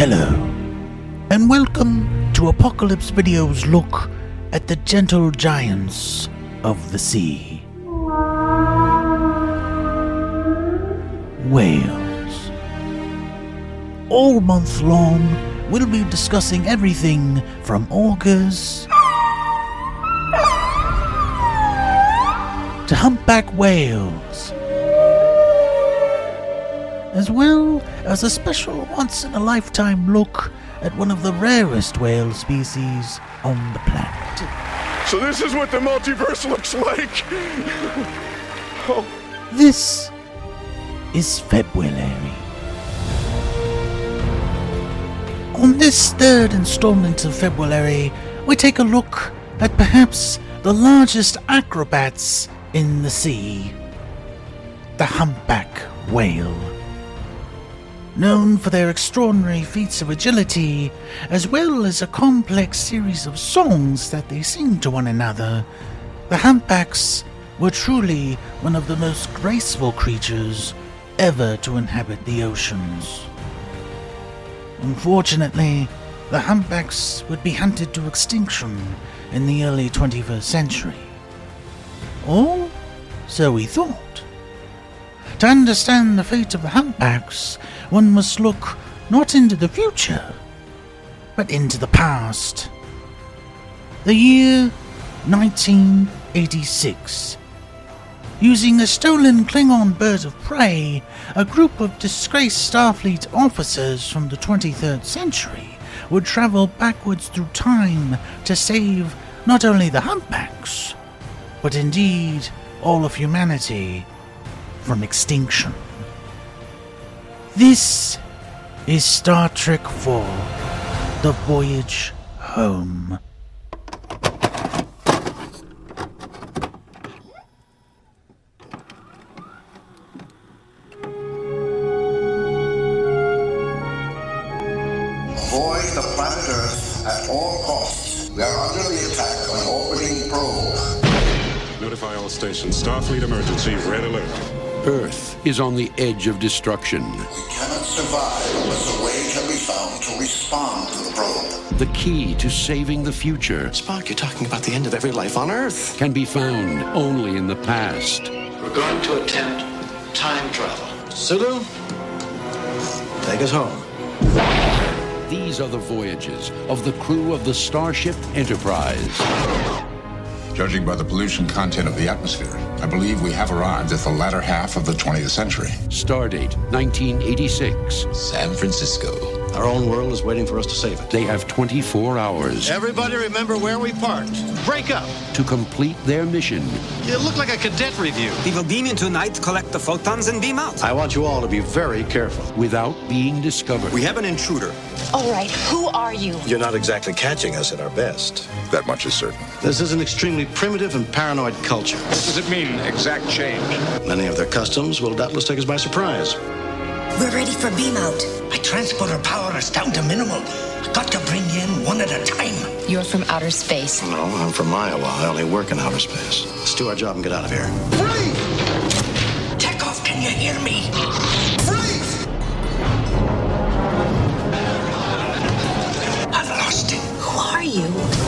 Hello, and welcome to Apocalypse Video's look at the gentle giants of the sea. Whales. All month long, we'll be discussing everything from orcas to humpback whales, as well as a special once-in-a-lifetime look at one of the rarest whale species on the planet. So this is what the multiverse looks like? Oh. This is February. On this third installment of February, we take a look at perhaps the largest acrobats in the sea, the humpback whale. Known for their extraordinary feats of agility, as well as a complex series of songs that they sing to one another, the humpbacks were truly one of the most graceful creatures ever to inhabit the oceans. Unfortunately, the humpbacks would be hunted to extinction in the early 21st century. Or so we thought. To understand the fate of the humpbacks, one must look not into the future, but into the past. The year 1986. Using a stolen Klingon bird of prey, a group of disgraced Starfleet officers from the 23rd century would travel backwards through time to save not only the humpbacks, but indeed all of humanity from extinction. This is Star Trek IV, The Voyage Home. Avoid the planet Earth at all costs. We are under the attack of an orbiting probe. Notify all stations. Starfleet emergency, red alert. Earth is on the edge of destruction. We cannot survive unless a way can be found to respond to the probe. The key to saving the future Spock, you're talking about the end of every life on Earth. can be found only in the past. We're going to attempt time travel. Sulu, take us home. These are the voyages of the crew of the Starship Enterprise. Judging by the pollution content of the atmosphere, I believe we have arrived at the latter half of the 20th century. Stardate 1986. San Francisco. Our own world is waiting for us to save it. They have 24 hours Everybody remember where we parked. Break up. to complete their mission. You look like a cadet review. We will beam in tonight, collect the photons, and beam out. I want you all to be very careful. Without being discovered. We have an intruder. All right, who are you? You're not exactly catching us at our best. That much is certain. This is an extremely primitive and paranoid culture. What does it mean, exact change? Many of their customs will doubtless take us by surprise. We're ready for beam out. My transporter power is down to minimal. I got to bring you in one at a time. You're from outer space. No, I'm from Iowa. I only work in outer space. Let's do our job and get out of here. Freeze! Chekhov, can you hear me? Freeze! I've lost it. Who are you?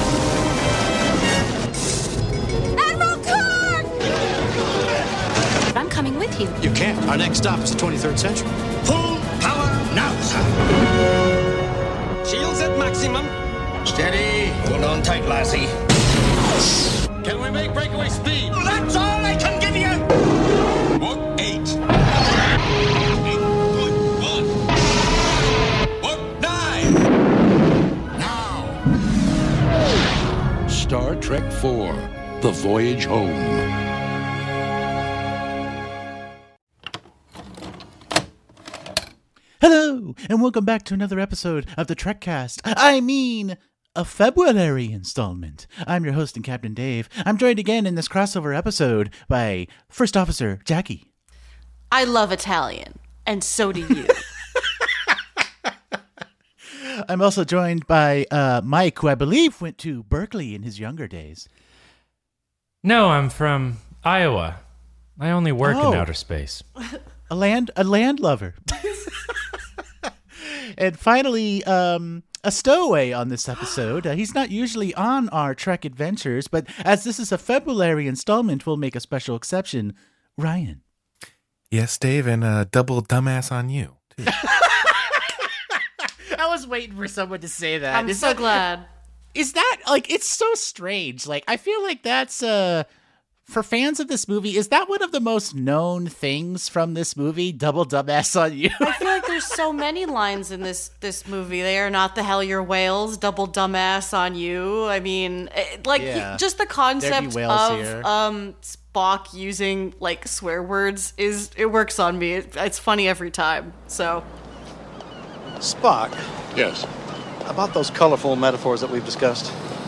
Admiral Khan! I'm coming with you. You can't. Our next stop is the 23rd century. Full power now, sir. Shields at maximum. Steady. Hold on tight, lassie. Can we make breakaway speed? That's all I can give you. Book 8. 8.1. Book 9. Now. Star Trek IV, The Voyage Home. Hello, and welcome back to another episode of the Trekcast. A February installment. I'm your host and Captain Dave. I'm joined again in this crossover episode by First Officer Jackie. I love Italian, and so do you. I'm also joined by Mike, who I believe went to Berkeley in his younger days. No, I'm from Iowa. I only work Oh. in outer space. A land lover. And finally, a stowaway on this episode. He's not usually on our Trek adventures, but as this is a February installment, we'll make a special exception. Ryan. Yes, Dave, and a double dumbass on you, too. I was waiting for someone to say that. I'm so glad. Is that, like, it's so strange. Like, I feel like that's, for fans of this movie, is that one of the most known things from this movie? Double dumbass on you. I feel like there's so many lines in this movie. They are not the Hellier whales. Double dumbass on you. I mean, just the concept of Spock using like swear words it works on me. It's funny every time. So, Spock. Yes. About those colorful metaphors that we've discussed.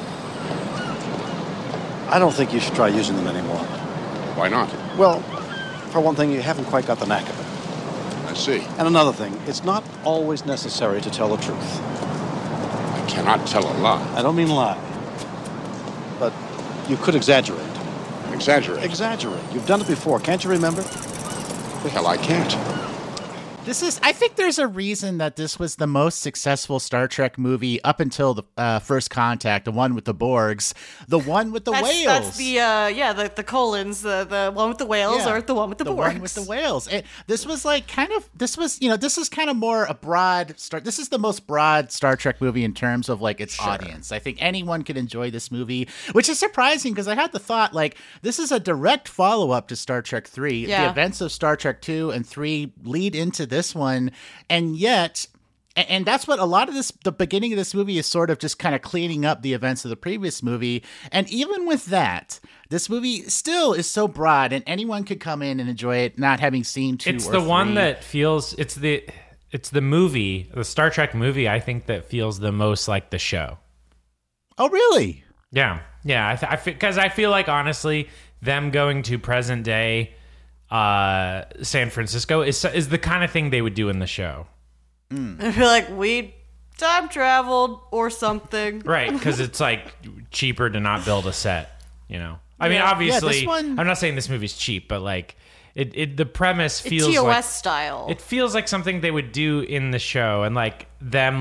I don't think you should try using them anymore. Why not? Well, for one thing, you haven't quite got the knack of it. I see. And another thing, it's not always necessary to tell the truth. I cannot tell a lie. I don't mean lie. But you could exaggerate. Exaggerate? Exaggerate. You've done it before. Can't you remember? The hell I can't. I think there's a reason that this was the most successful Star Trek movie up until the First Contact, the one with the Borgs, the one with the whales. That's the colons, the one with the whales or the one with the Borgs. The one with the whales. This is kind of more a broad this is the most broad Star Trek movie in terms of like its audience. I think anyone could enjoy this movie, which is surprising because I had the thought like this is a direct follow-up to Star Trek 3. Yeah. The events of Star Trek 2 and 3 lead into this one, and yet, and that's what a lot of the beginning of this movie is sort of just kind of cleaning up the events of the previous movie. And even with that, this movie still is so broad, and anyone could come in and enjoy it, not having seen 2 or 3. It's the one that feels it's the movie, the Star Trek movie. I think that feels the most like the show. Oh, really? Yeah. Because I feel like honestly, them going to present day San Francisco is the kind of thing they would do in the show. I feel like we time traveled or something, right? Because it's like cheaper to not build a set, you know. I mean, obviously, I'm not saying this movie's cheap, but like the premise feels TOS like style. It feels like something they would do in the show, and like them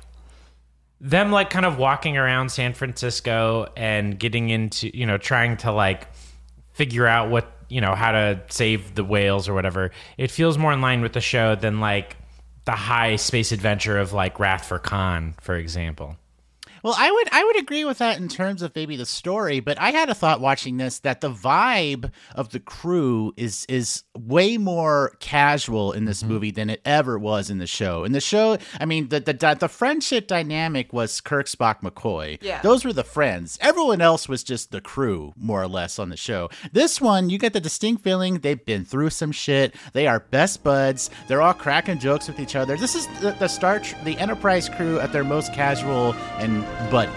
kind of walking around San Francisco and getting into, you know, trying to like figure out what, you know, how to save the whales or whatever. It feels more in line with the show than like the high space adventure of like Wrath for Khan, for example. Well, I would agree with that in terms of maybe the story, but I had a thought watching this that the vibe of the crew is way more casual in this movie than it ever was in the show. In the show, I mean, the friendship dynamic was Kirk, Spock, McCoy. Yeah. Those were the friends. Everyone else was just the crew, more or less, on the show. This one, you get the distinct feeling they've been through some shit. They are best buds. They're all cracking jokes with each other. This is the Enterprise crew at their most casual and buddy.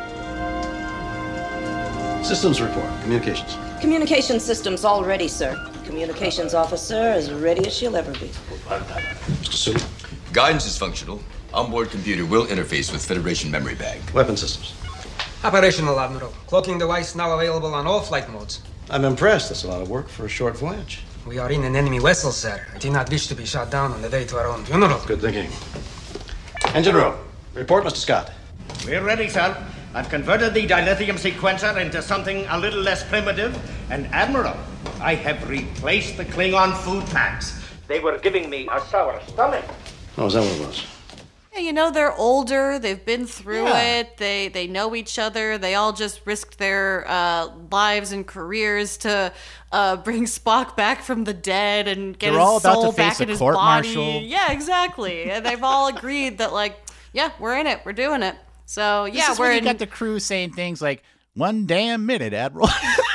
Systems report. Communications. Communication systems all ready, sir. Communications officer as ready as she'll ever be. Mr. Sulu. Guidance is functional. Onboard computer will interface with Federation memory bag. Weapon systems. Operational, Admiral. Cloaking device now available on all flight modes. I'm impressed. That's a lot of work for a short voyage. We are in an enemy vessel, sir. I do not wish to be shot down on the way to our own funeral. Good thinking. Engine room. Report, Mr. Scott. We're ready, sir. I've converted the dilithium sequencer into something a little less primitive. And, Admiral, I have replaced the Klingon food packs. They were giving me a sour stomach. Oh, is that what it was? Yeah, you know, they're older. They've been through it. They know each other. They all just risked their lives and careers to bring Spock back from the dead and get his soul back in his body. Yeah, exactly. And they've all agreed that, like, yeah, we're in it. We're doing it. So, yeah, this is when you got the crew saying things like, 1 damn minute, Admiral.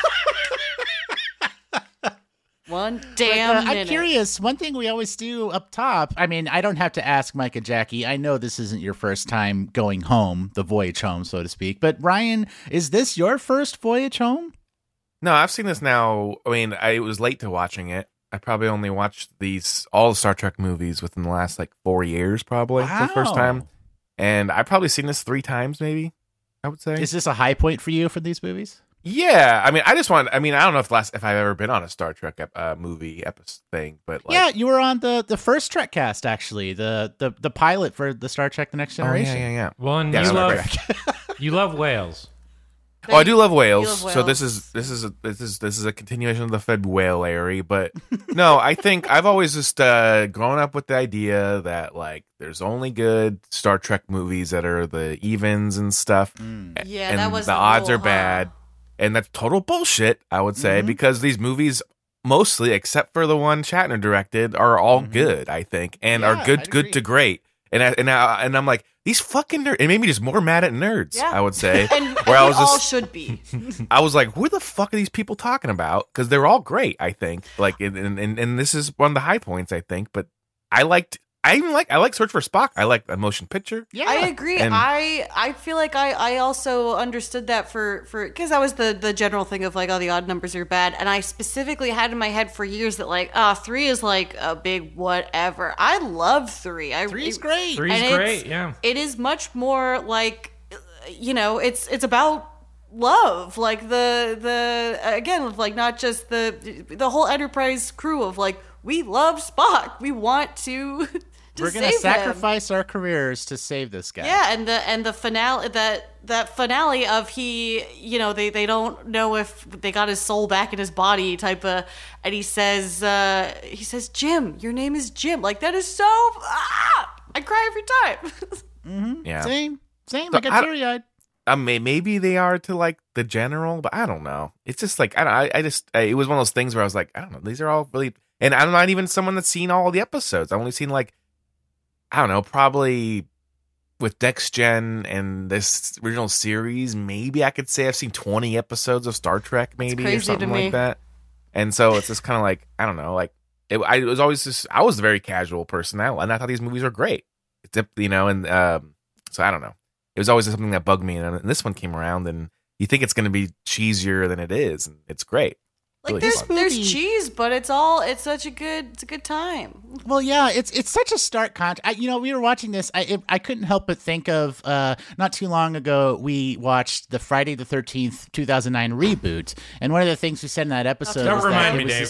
One damn minute. I'm curious, one thing we always do up top, I mean, I don't have to ask Mike and Jackie. I know this isn't your first time going home, the voyage home, so to speak. But Ryan, is this your first voyage home? No, I've seen this now. I mean, I was late to watching it. I probably only watched all the Star Trek movies within the last 4 years, probably, for the first time. And I've probably seen this 3 times, maybe, I would say. Is this a high point for you for these movies? Yeah, I mean, I don't know if I've ever been on a Star Trek movie episode thing, but like, yeah, you were on the first Trek cast, actually, the pilot for the Star Trek: The Next Generation. Yeah. Well, and you love whales. Oh, I do love whales. love whales. So this is a continuation of the Fed whalery, but no, I think I've always just grown up with the idea that like there's only good Star Trek movies that are the evens and stuff. Yeah, and that was the the odds rule, are bad, and that's total bullshit. I would say because these movies, mostly except for the one Shatner directed, are all good. I think, and are good to great. And I'm like, these fucking nerds. It made me just more mad at nerds. Yeah. I would say, and where I was all just, should be. I was like, who the fuck are these people talking about? Because they're all great. I think, like, and this is one of the high points. I think, but I like Search for Spock. I like the motion picture. Yeah, I agree. And I feel like I also understood that for because that was the general thing of like, oh, the odd numbers are bad, and I specifically had in my head for years that like 3 is like a big whatever. I love 3. 3 is great. 3 is great. Yeah, it is much more like, you know, it's about love, like the again, like not just the whole Enterprise crew of like, we love Spock, we want to. We're gonna sacrifice our careers to save this guy. Yeah, and the finale, that finale of he, you know, they don't know if they got his soul back in his body type of, and he says Jim, your name is Jim. Like that is so I cry every time. Yeah, same. So I get teary eyed. Maybe they are to like the general, but I don't know. It's just like it was one of those things where I was like, I don't know. These are all really, and I'm not even someone that's seen all the episodes. I've only seen like, I don't know, probably with Next Gen and this original series, maybe I could say I've seen 20 episodes of Star Trek, maybe, or something like that. And so it's just kind of like, I don't know, like I was always just, I was a very casual person now, and I thought these movies were great. You know, and so I don't know. It was always something that bugged me, and this one came around, and you think it's going to be cheesier than it is, and it's great. Like Really there's cheese, but it's a good time. Well, yeah, it's such a stark contrast. You know, we were watching this. I couldn't help but think of not too long ago we watched the Friday the 13th 2009 reboot, and one of the things we said in that episode Don't was remind that me, it was Dave.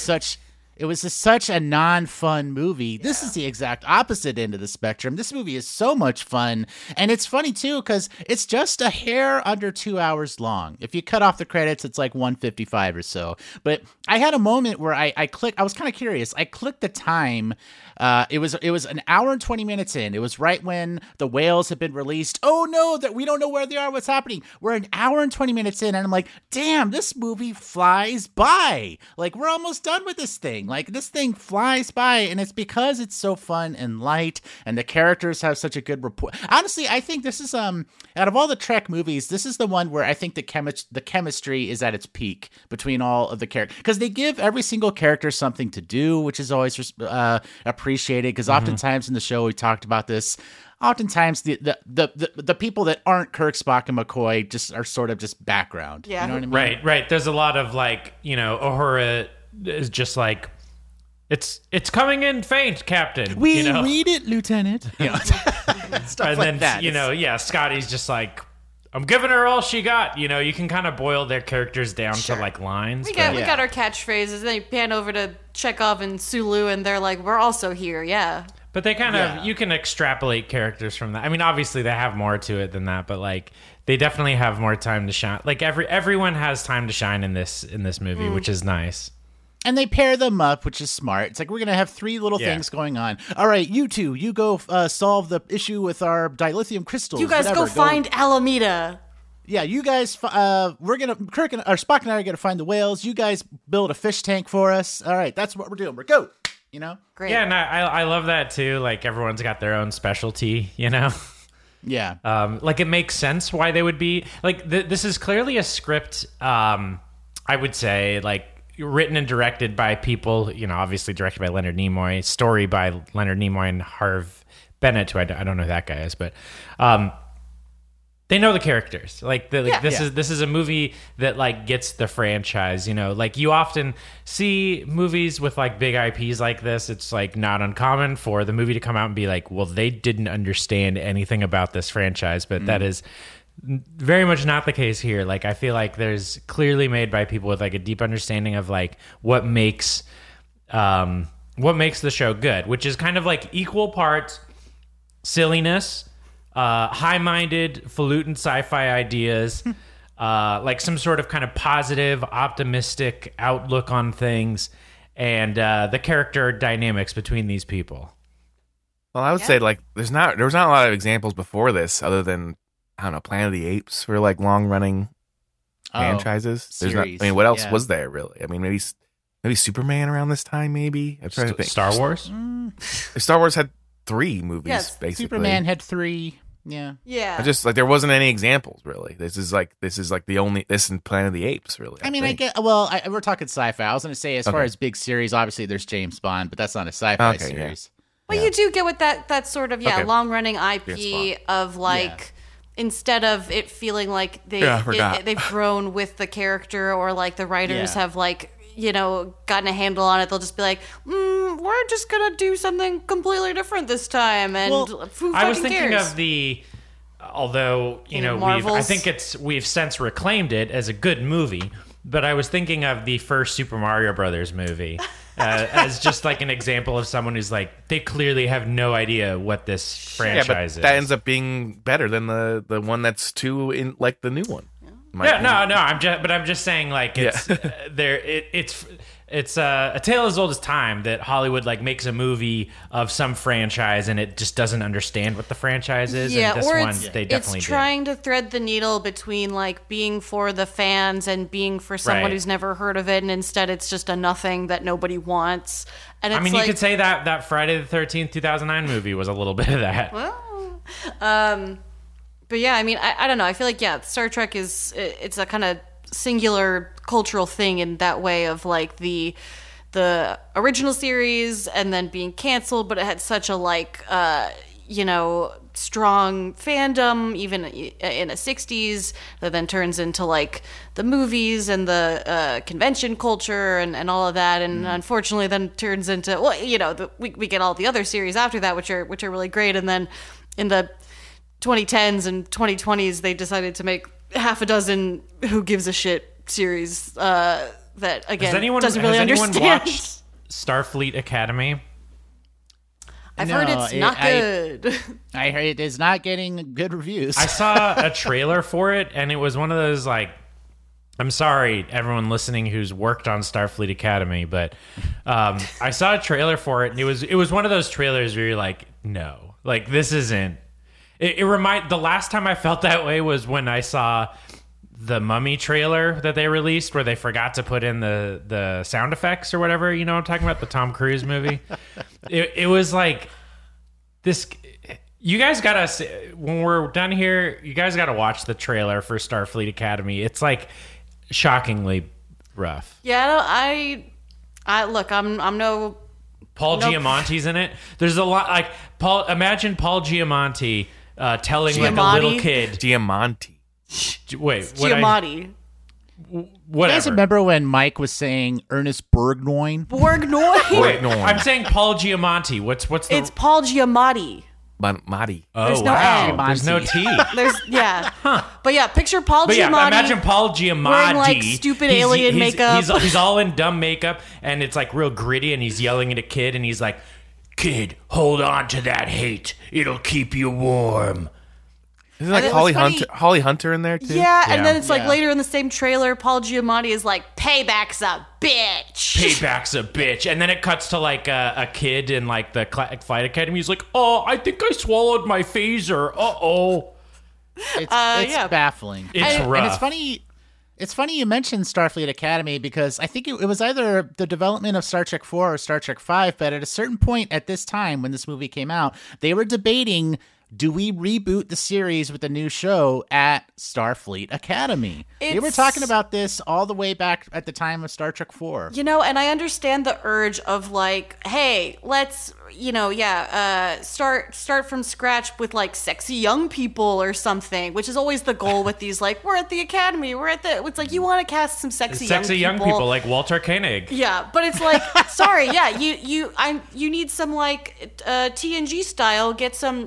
such a non-fun movie. Yeah. This is the exact opposite end of the spectrum. This movie is so much fun, and it's funny too because it's just a hair under 2 hours long. If you cut off the credits, it's like 1:55 or so. But I had a moment where I clicked. I was kind of curious. I clicked the time. It was an hour and 20 minutes in. It was right when the whales had been released. Oh no, that we don't know where they are. What's happening? We're an hour and 20 minutes in, and I'm like, damn, this movie flies by. Like we're almost done with this thing. Like this thing flies by, and it's because it's so fun and light, and the characters have such a good rapport. Honestly, I think this is out of all the Trek movies, this is the one where I think the chemistry is at its peak between all of the characters, because they give every single character something to do, which is always appreciated. Because oftentimes in the show we talked about this. Oftentimes the people that aren't Kirk, Spock, and McCoy just are sort of just background. Yeah, you know what I mean? Right. There's a lot of like, you know, Uhura is just like, it's coming in faint, Captain. We you know? read it, Lieutenant. Yeah. Stuff and like then that. you know, yeah, Scotty's just like, I'm giving her all she got. You know, you can kind of boil their characters down to like lines. We got our catchphrases. Then you pan over to Chekhov and Sulu, and they're like, "We're also here." Yeah. But they kind of, you can extrapolate characters from that. I mean, obviously they have more to it than that, but like they definitely have more time to shine. Like everyone has time to shine in this movie, which is nice. And they pair them up, which is smart. It's like, we're going to have 3 little things going on. All right, you two, you go solve the issue with our dilithium crystals. You guys go find Alameda. Yeah, you guys, Spock and I are going to find the whales. You guys build a fish tank for us. All right, that's what we're doing. We're go. You know? Great. Yeah, and I love that too. Like everyone's got their own specialty, you know? Yeah. Like it makes sense why they would be like, this is clearly a script, I would say, like, written and directed by people, you know, obviously directed by Leonard Nimoy, story by Leonard Nimoy and Harv Bennett, who I don't know who that guy is, but they know the characters. Like, this is a movie that like gets the franchise. You know, like you often see movies with like big IPs like this. It's like not uncommon for the movie to come out and be like, well, they didn't understand anything about this franchise, but that is very much not the case here. Like, I feel like there's clearly made by people with like a deep understanding of like what makes the show good, which is kind of like equal parts silliness, high-minded, falutin sci-fi ideas, like some sort of kind of positive, optimistic outlook on things, and the character dynamics between these people. Well, I would say like there was not a lot of examples before this, other than I don't know, Planet of the Apes for like long-running franchises. There's not. I mean, what else was there really? I mean, maybe Superman around this time. Maybe I'm trying to think. Star Wars. Star Wars had 3 movies. Yes, basically. Superman had 3. Yeah. Yeah. I just like there wasn't any examples really. This is like the only this and Planet of the Apes really. I mean, I get. Well, we're talking sci-fi. I was going to say as far as big series, obviously there's James Bond, but that's not a sci-fi series. Well, you do get with that sort of long running IP of like instead of it feeling like they've grown with the character or like the writers have like gotten a handle on it. They'll just be like, we're just gonna do something completely different this time. And who I was fucking thinking cares? of the, although we've since reclaimed it as a good movie, but I was thinking of the first Super Mario Brothers movie. As just like an example of someone who's like, they clearly have no idea what this franchise is. That ends up being better than the one that's in like the new one. I'm just saying like it's it's a tale as old as time that Hollywood like makes a movie of some franchise and it just doesn't understand what the franchise is. Yeah, and this or one they definitely it's trying to thread the needle between like being for the fans and being for someone who's never heard of it, and instead it's just a nothing that nobody wants. And it's you could say that Friday the 13th 2009 movie was a little bit of that. Well, but yeah, I mean, I don't know. I feel like Star Trek it's a kind of singular cultural thing in that way of like the original series and then being canceled, but it had such a like strong fandom even in the 60s that then turns into like the movies and the convention culture and all of that, and unfortunately then turns into we get all the other series after that which are really great, and then in the 2010s and 2020s they decided to make half a dozen who gives a shit series that again doesn't really understand. Has anyone watched Starfleet Academy? I've heard it's not good. I heard it is not getting good reviews. I saw a trailer for it and it was one of those like, I'm sorry everyone listening who's worked on Starfleet Academy, but I saw a trailer for it and it was one of those trailers where you're like, no, like this isn't. The last time I felt that way was when I saw the Mummy trailer that they released where they forgot to put in the sound effects or whatever, I'm talking about, the Tom Cruise movie. It was like this. You guys gotta, when we're done here, you guys gotta watch the trailer for Starfleet Academy. It's like shockingly rough. Yeah, I look, I'm no Paul Giamatti's in it. There's a lot like imagine Paul Giamatti telling like a little kid. Giamatti. Wait, Giamatti. Whatever. You guys remember when Mike was saying Ernest Borgnine? Borgnine? I'm saying Paul Giamatti. What's the? It's Paul Giamatti. Matti. Oh, there's no wow. There's no T. But yeah, picture Paul Giamatti. Imagine Paul Giamatti wearing like stupid alien makeup. He's all in dumb makeup, and it's like real gritty, and he's yelling at a kid, and he's like, "Kid, hold on to that hate. It'll keep you warm." Isn't like Holly Hunter in there too? Yeah, and then it's like later in the same trailer, Paul Giamatti is like, "Payback's a bitch." Payback's a bitch, and then it cuts to like a kid in like the flight academy. He's like, "Oh, I think I swallowed my phaser. It's baffling. It's rough. And it's funny. It's funny you mentioned Starfleet Academy because I think it was either the development of Star Trek 4 or Star Trek 5, but at a certain point at this time when this movie came out, they were debating, do we reboot the series with a new show at Starfleet Academy? They were talking about this all the way back at the time of Star Trek 4. And I understand the urge of like, hey, let's, start from scratch with like sexy young people or something, which is always the goal with these, like, we're at the Academy, it's like, you want to cast some sexy young people like Walter Koenig. Yeah, but it's like, sorry, you need some like TNG style, get some stage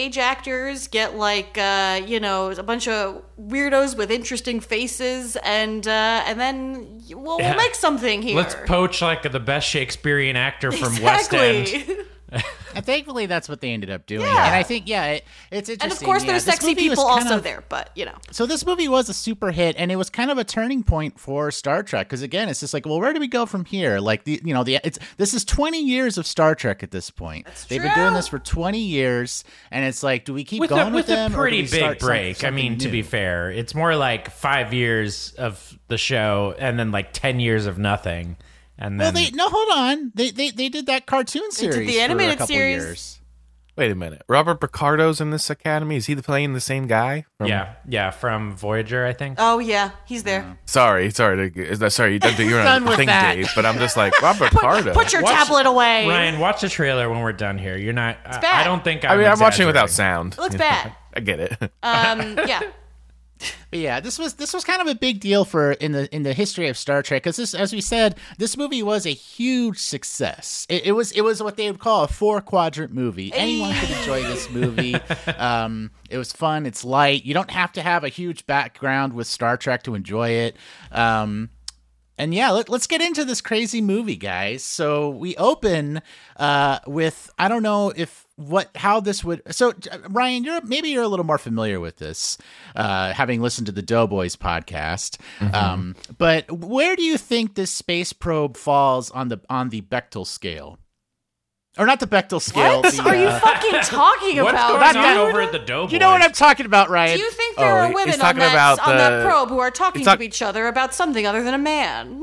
stage actors, get like a bunch of weirdos with interesting faces, and then we'll make something here. Let's poach like the best Shakespearean actor from West End. And thankfully, that's what they ended up doing. Yeah. And I think, it's interesting. And of course, there's sexy people also there, but So this movie was a super hit, and it was kind of a turning point for Star Trek. Because again, it's just like, well, where do we go from here? Like this is 20 years of Star Trek at this point. They've been doing this for 20 years, and it's like, do we keep going with them? With a pretty big break. I mean, to be fair, it's more like 5 years of the show, and then like 10 years of nothing. And then, hold on. They did that cartoon series. They did the animated for a couple series. Years. Wait a minute. Robert Picardo's in this Academy? Is he playing the same guy? From Voyager, I think. Oh yeah, he's there. Sorry, you're Done on with the thing, that. Dave. But I'm just like Robert Picardo. Put your tablet away, Ryan. Watch the trailer when we're done here. You're not. It's bad. I don't think. I'm watching without sound. It looks bad. I get it. Yeah. But yeah, this was kind of a big deal for in the history of Star Trek, because as we said, this movie was a huge success. It was what they would call a 4-quadrant movie. Anyone could enjoy this movie. It was fun. It's light. You don't have to have a huge background with Star Trek to enjoy it. And yeah, let's get into this crazy movie, guys. So we open with, I don't know how this would. So Ryan, you're a little more familiar with this, having listened to the Doughboys podcast. Mm-hmm. But where do you think this space probe falls on the Bechdel scale? Or not the Bechdel scale. What are you fucking talking about? What's going on over at the Doughboys? You know what I'm talking about, Ryan. Do you think there are women on that probe who are talking to each other about something other than a man?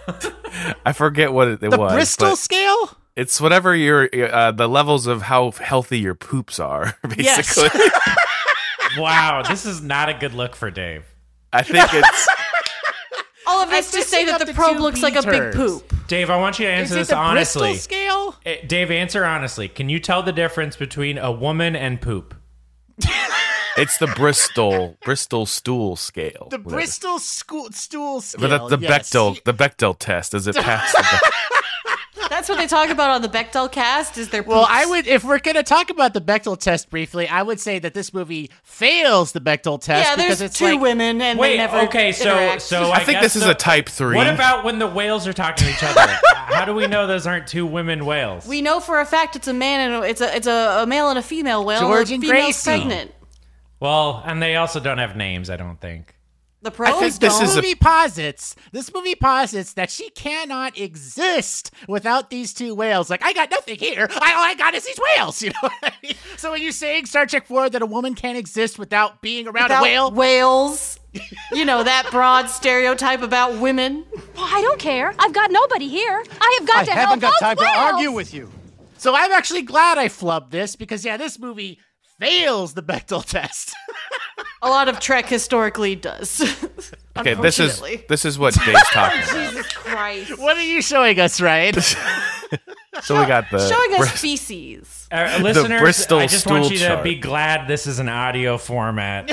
I forget what it was. The Bristol scale? It's whatever the levels of how healthy your poops are, basically. Yes. Wow, this is not a good look for Dave. I think it's... All of this to say that the probe looks like a big poop. Dave, I want you to answer this honestly. Bristol scale? Dave, answer honestly. Can you tell the difference between a woman and poop? It's the Bristol stool scale. The Bristol stool scale. But the yes. Bechdel test, does it pass the That's what they talk about on the Bechdel cast, is their poops. Well, if we're going to talk about the Bechdel test briefly, I would say that this movie fails the Bechdel test. Yeah, because there's it's two like, women and they never interact. So I think this is a type 3. What about when the whales are talking to each other? How do we know those aren't two women whales? We know for a fact it's a man and it's a male and a female whale. George and Female's Gracie. pregnant. Well, and they also don't have names, I don't think. The probes This movie posits that she cannot exist without these two whales. Like, I got nothing here. All I got is these whales. You know what I mean? So when you're saying Star Trek 4 that a woman can't exist without being around a whale, whales. You know, that broad stereotype about women. Well, I don't care. I've got nobody here. I have got to help haven't got those time whales. to argue with you. So I'm actually glad I flubbed this because this movie fails the Bechdel test. A lot of Trek historically does. Okay, this is what Dave's talking about. Jesus Christ. What are you showing us, Ryan? So we got the showing us feces. Listeners, Bristol I just want you stool to be chart. glad this is an audio format.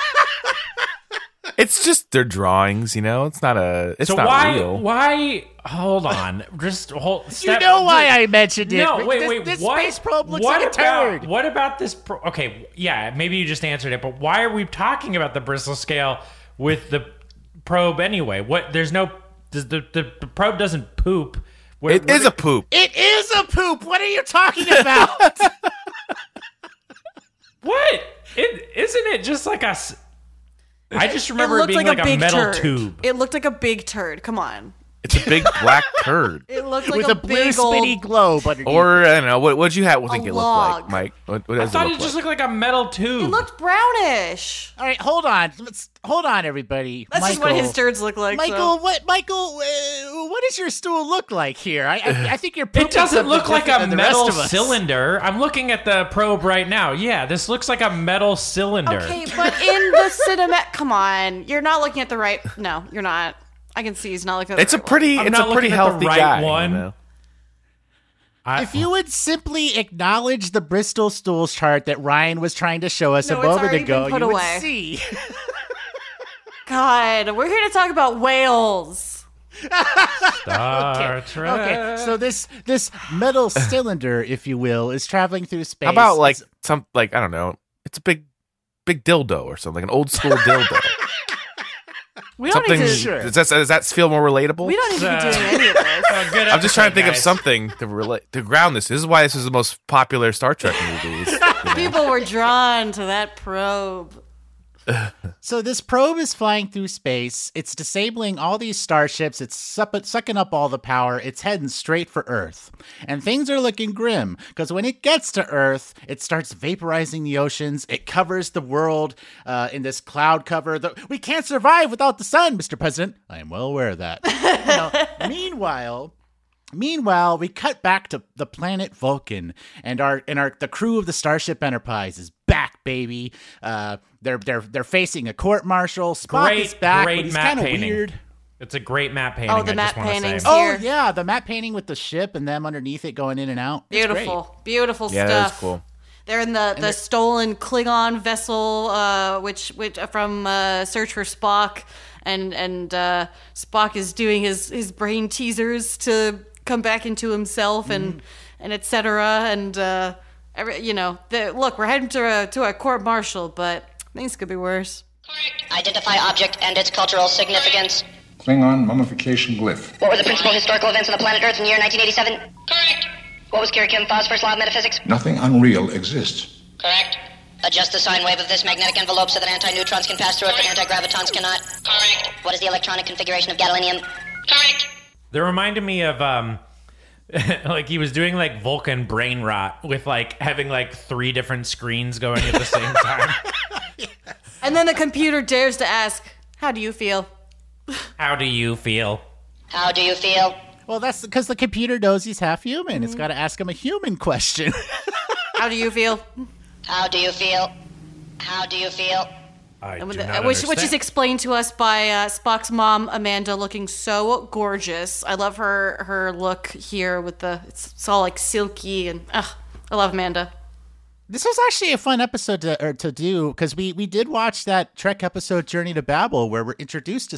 It's just their drawings, you know. It's not real. Why? Hold on. Just hold. You know why I mentioned it. No, wait. This what? space probe looks like a turd. What about this? Okay, yeah, maybe you just answered it, but why are we talking about the Bristol scale with the probe anyway? What? There's no. The probe doesn't poop. It is a poop. It is a poop. What are you talking about? What? Isn't it just like a? I just remember it being like a big metal turd. tube. It looked like a big turd. Come on. It's a big black turd. It looked like with a blue spinny globe underneath. Or I don't know. What'd you think it log. looked like, Mike? What I does thought it it look just like? looked like a metal tube. It looked brownish. All right, hold on. Hold on, everybody. That's just what his turds look like. Michael, what does your stool look like here? I think you're. It doesn't look like a metal rest of us. cylinder. I'm looking at the probe right now. Yeah, this looks like a metal cylinder. Okay, but in the cinema, come on, you're not looking at the right. No, you're not. I can see he's not looking at the It's a right pretty. one. It's a pretty healthy right guy. one. You know? If you would simply acknowledge the Bristol stools chart that Ryan was trying to show us No, a it's moment already ago, been put you away. would see. God, we're here to talk about whales. Star Trek. Okay, so this metal cylinder, if you will, is traveling through space. How about like I don't know, it's a big dildo or something, an old school dildo. We don't something, need to. Does that feel more relatable? We don't need to be doing any of this. I'm just trying to think of something to ground this. This is why this is the most popular Star Trek movie. People were drawn to that probe. So this probe is flying through space. It's disabling all these starships. It's sucking up all the power. It's heading straight for Earth. And things are looking grim, because when it gets to Earth, it starts vaporizing the oceans. It covers the world in this cloud cover. We can't survive without the sun, Mr. President. I am well aware of that. Meanwhile, we cut back to the planet Vulcan, and the crew of the Starship Enterprise is back, baby. They're facing a court martial. Spock is back, but he's kind of weird. It's a great map painting. Oh, the map paintings here. Oh yeah, the map painting with the ship and them underneath it going in and out. Beautiful yeah, stuff. Yeah, that's cool. They're in the stolen Klingon vessel, which from Search for Spock, and Spock is doing his brain teasers to come back into himself and etc. And look, we're heading to a court martial, but things could be worse. Identify object and its cultural significance. Klingon mummification glyph. What were the principal historical events on the planet Earth in the year 1987? Correct. What was Kira Kim Thaw's first law of metaphysics? Nothing unreal exists. Correct. Adjust the sine wave of this magnetic envelope so that antineutrons can pass through it, but antigravitons cannot. Correct. What is the electronic configuration of gadolinium? Correct. They reminded me of like he was doing like Vulcan brain rot with like having like 3 different screens going at the same time. And then the computer dares to ask, "How do you feel?" How do you feel? How do you feel? Well, that's because the computer knows he's half human. It's got to ask him a human question. How do you feel? How do you feel? How do you feel? Which is explained to us by Spock's mom, Amanda, looking so gorgeous. I love her look here with it's all like silky, and I love Amanda. This was actually a fun episode to do, because we did watch that Trek episode Journey to Babel, where we're introduced to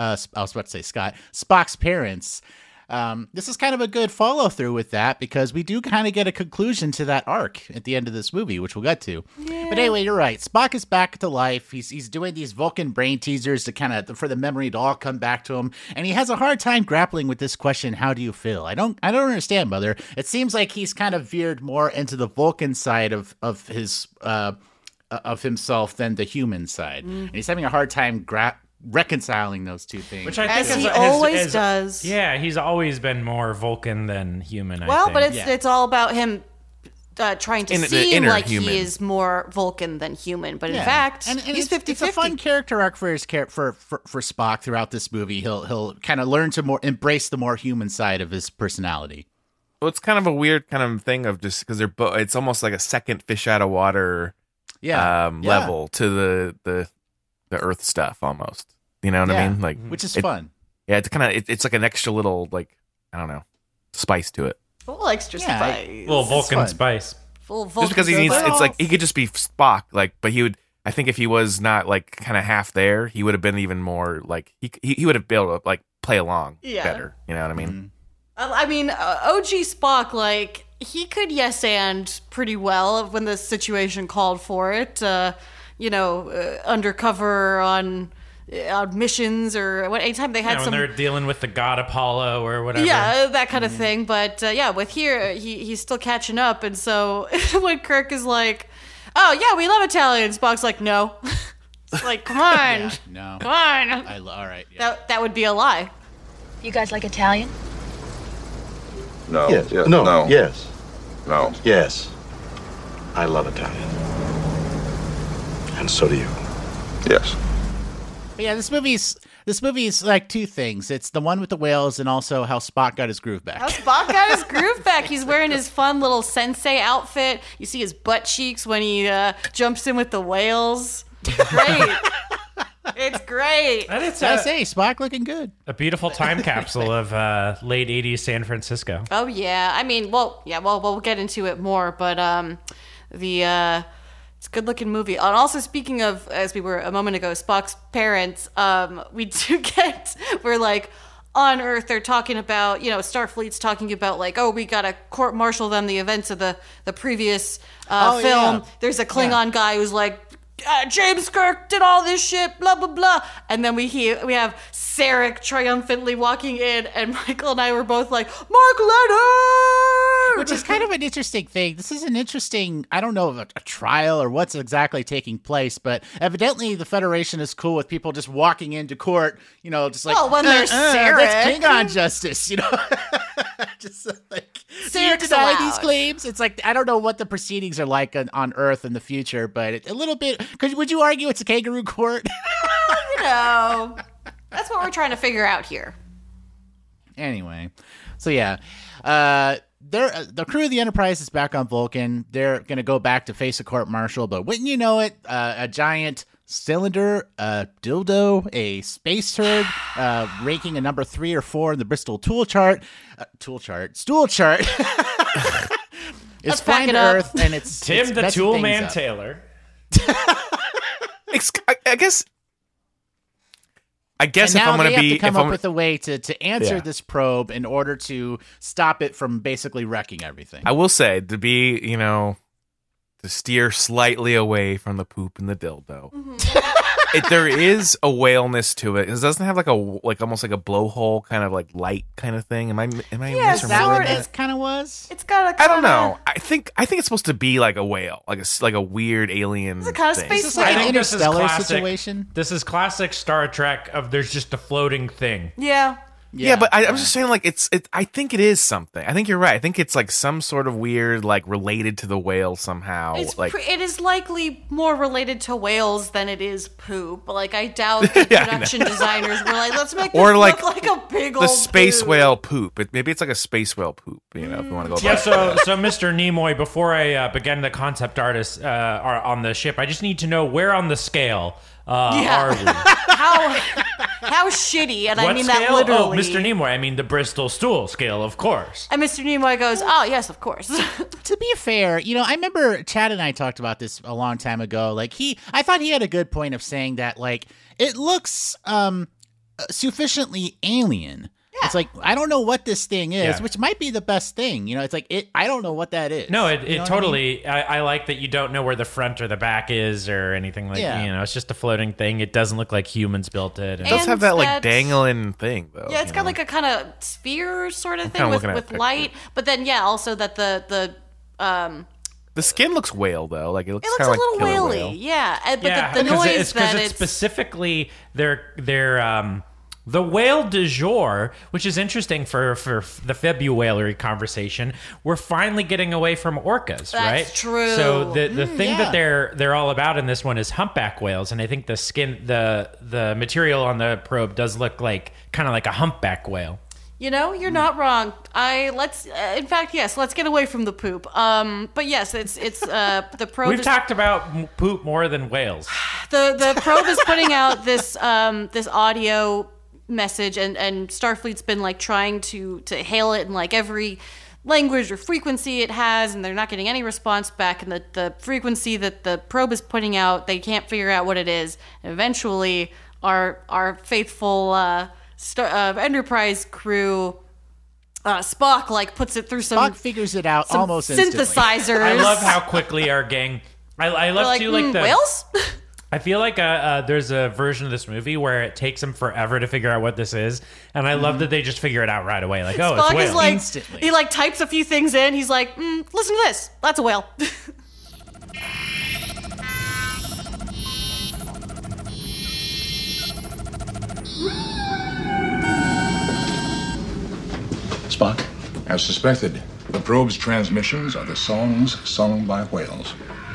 Spock's parents. This is kind of a good follow through with that, because we do kind of get a conclusion to that arc at the end of this movie, which we'll get to. Yeah. But anyway, you're right. Spock is back to life. He's doing these Vulcan brain teasers to kind of for the memory to all come back to him, and he has a hard time grappling with this question: how do you feel? I don't understand, Mother. It seems like he's kind of veered more into the Vulcan side of his of himself than the human side, and he's having a hard time reconciling those two things, which I think always does. Yeah, he's always been more Vulcan than human. Well, but it's all about him trying to seem like human. He is more Vulcan than human, but in fact, and he's 50-50. It's a fun character arc for his for Spock throughout this movie. He'll kind of learn to embrace the more human side of his personality. Well, it's kind of a weird kind of thing of just because it's almost like a second fish out of water, level to the Earth stuff almost. You know what I mean? Like, which is fun. Yeah, it's kind of it's like an extra little I don't know, spice to it. A little extra spice. A little Vulcan spice. Full Vulcan. Just because he needs, it's like he could just be Spock, but he would. I think if he was not kind of half there, he would have been even more he would have been able to play along better. You know what I mean? I mean, OG Spock, he could yes and pretty well when the situation called for it. Undercover on missions or anytime they had when they're dealing with the god Apollo or whatever. Yeah, that kind of thing. But with here, he's still catching up. And so when Kirk is like, "Oh yeah, we love Italians," Spock's like, "No." It's like, come on, no, come on. All right, that would be a lie. You guys like Italian? No. Yes. Yeah, No. Yes. No. Yes. I love Italian. And so do you. Yes. But yeah, this movie's like 2 things. It's the one with the whales, and also how Spock got his groove back. How Spock got his groove back. He's wearing his fun little sensei outfit. You see his butt cheeks when he jumps in with the whales. It's great. It's great. I say, Spock looking good. A beautiful time capsule of late 80s San Francisco. Oh, yeah. I mean, we'll get into it more, but it's a good-looking movie. And also, speaking of, as we were a moment ago, Spock's parents, we're like, on Earth, they're talking about, Starfleet's talking about like, oh, we gotta court-martial them, the events of the previous film. Yeah. There's a Klingon guy who's like, James Kirk did all this shit, blah, blah, blah. And then we have Sarek triumphantly walking in, and Michael and I were both like, Mark Leonard! Which is kind of an interesting thing. This is an interesting, I don't know if a trial or what's exactly taking place, but evidently the Federation is cool with people just walking into court, just like, when there's Sarek. That's Klingon justice, just like, do you deny these claims? It's like, I don't know what the proceedings are like on Earth in the future, but a little bit, would you argue it's a kangaroo court? That's what we're trying to figure out here. Anyway, so yeah, the crew of the Enterprise is back on Vulcan. They're going to go back to face a court-martial, but wouldn't you know it, a giant cylinder, a dildo, a space turd, ranking a number 3 or 4 in the Bristol stool chart, is flying to Earth, and it's Tim the Tool Man Taylor. I guess and if now I'm going they to be, have to come up with a way to answer this probe in order to stop it from basically wrecking everything. I will say to be, to steer slightly away from the poop and the dildo. There is a whaleness to it. It doesn't have like almost like a blowhole kind of like light kind of thing. Am I misremembering that? It kind of was. It's got I don't know. I think it's supposed to be like a whale, like a weird alien. It's a kind of thing. space like whale. an interstellar situation. This is classic Star Trek of there's just a floating thing. Yeah. Yeah, but I'm just saying, like, I think it is something. I think you're right. I think it's like some sort of weird, like, related to the whale somehow. It is likely more related to whales than it is poop. Like, I doubt the production designers were like, let's make this look like a big old the space poop. whale poop. Maybe it's like a space whale poop. If you want to go. Yeah. So Mr. Nimoy, before I begin the concept artists are on the ship, I just need to know where on the scale are we? How shitty, and what I mean scale? that literally. Oh, Mr. Nimoy, I mean the Bristol stool scale, of course. And Mr. Nimoy goes, oh, yes, of course. To be fair, I remember Chad and I talked about this a long time ago. Like, I thought he had a good point of saying that, like, it looks sufficiently alien. Yeah. It's like, I don't know what this thing is, which might be the best thing. It's like, I don't know what that is. No, it totally, I like that you don't know where the front or the back is or anything like that. It's just a floating thing. It doesn't look like humans built it. It does have that, like, dangling thing, though. Yeah, it's got, like, a kind of sphere sort of thing with light. But then, also that the skin looks whale, though. Like, it looks a kind of little like whaley. whale. Yeah, but the noise that it's specifically the whale du jour, which is interesting for the February conversation. We're finally getting away from orcas, right? That's true. So the thing that they're all about in this one is humpback whales, and I think the skin, the material on the probe does look like kind of like a humpback whale. You're not wrong. Let's get away from the poop. But yes, it's the probe. We've talked about poop more than whales. The probe is putting out this audio message, and Starfleet's been like trying to hail it in like every language or frequency it has, and they're not getting any response back. And the frequency that the probe is putting out, they can't figure out what it is. And eventually, our faithful Enterprise crew, Spock, like puts it through Spock figures it out almost synthesizers. I love how quickly our gang. I love like, too like the whales. I feel like there's a version of this movie where it takes them forever to figure out what this is, and I love that they just figure it out right away. Like, oh, Spock it's whale. is like, instantly. He like types a few things in. He's like, listen to this. That's a whale. Spock? As suspected, the probe's transmissions are the songs sung by whales.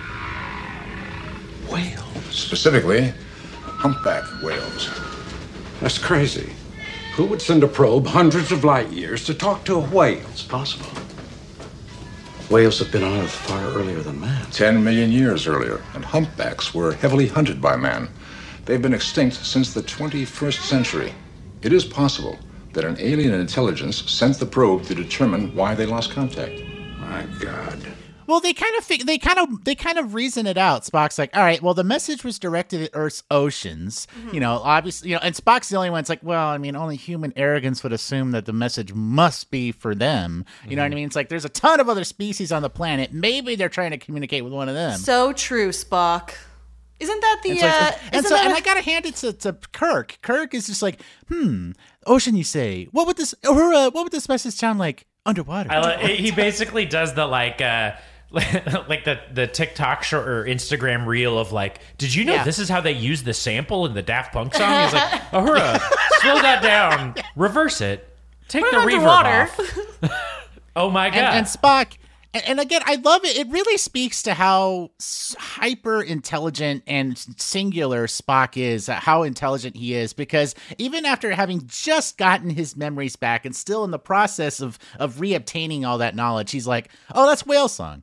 Whales? Specifically, humpback whales. That's crazy. Who would send a probe hundreds of light years to talk to a whale? It's possible. Whales have been on Earth far earlier than man. 10 million years earlier, and humpbacks were heavily hunted by man. They've been extinct since the 21st century. It is possible that an alien intelligence sent the probe to determine why they lost contact. My God. Well, they kind of reason it out. Spock's like, all right, well, the message was directed at Earth's oceans. Mm-hmm. Obviously, and Spock's the only one that's like, well, I mean, only human arrogance would assume that the message must be for them. You know what I mean? It's like there's a ton of other species on the planet. Maybe they're trying to communicate with one of them. So true, Spock. Isn't that the? And I gotta hand it to Kirk. Kirk is just like, ocean, you say? What would this message sound like underwater? He basically does the like the TikTok short or Instagram reel of like, did you know this is how they use the sample in the Daft Punk song? He's like, Uhura, slow that down, reverse it, take the reverb off. Oh my god! And Spock. And again, I love it. It really speaks to how hyper intelligent and singular Spock is, how intelligent he is, because even after having just gotten his memories back and still in the process of reobtaining all that knowledge, he's like, oh, that's whale song.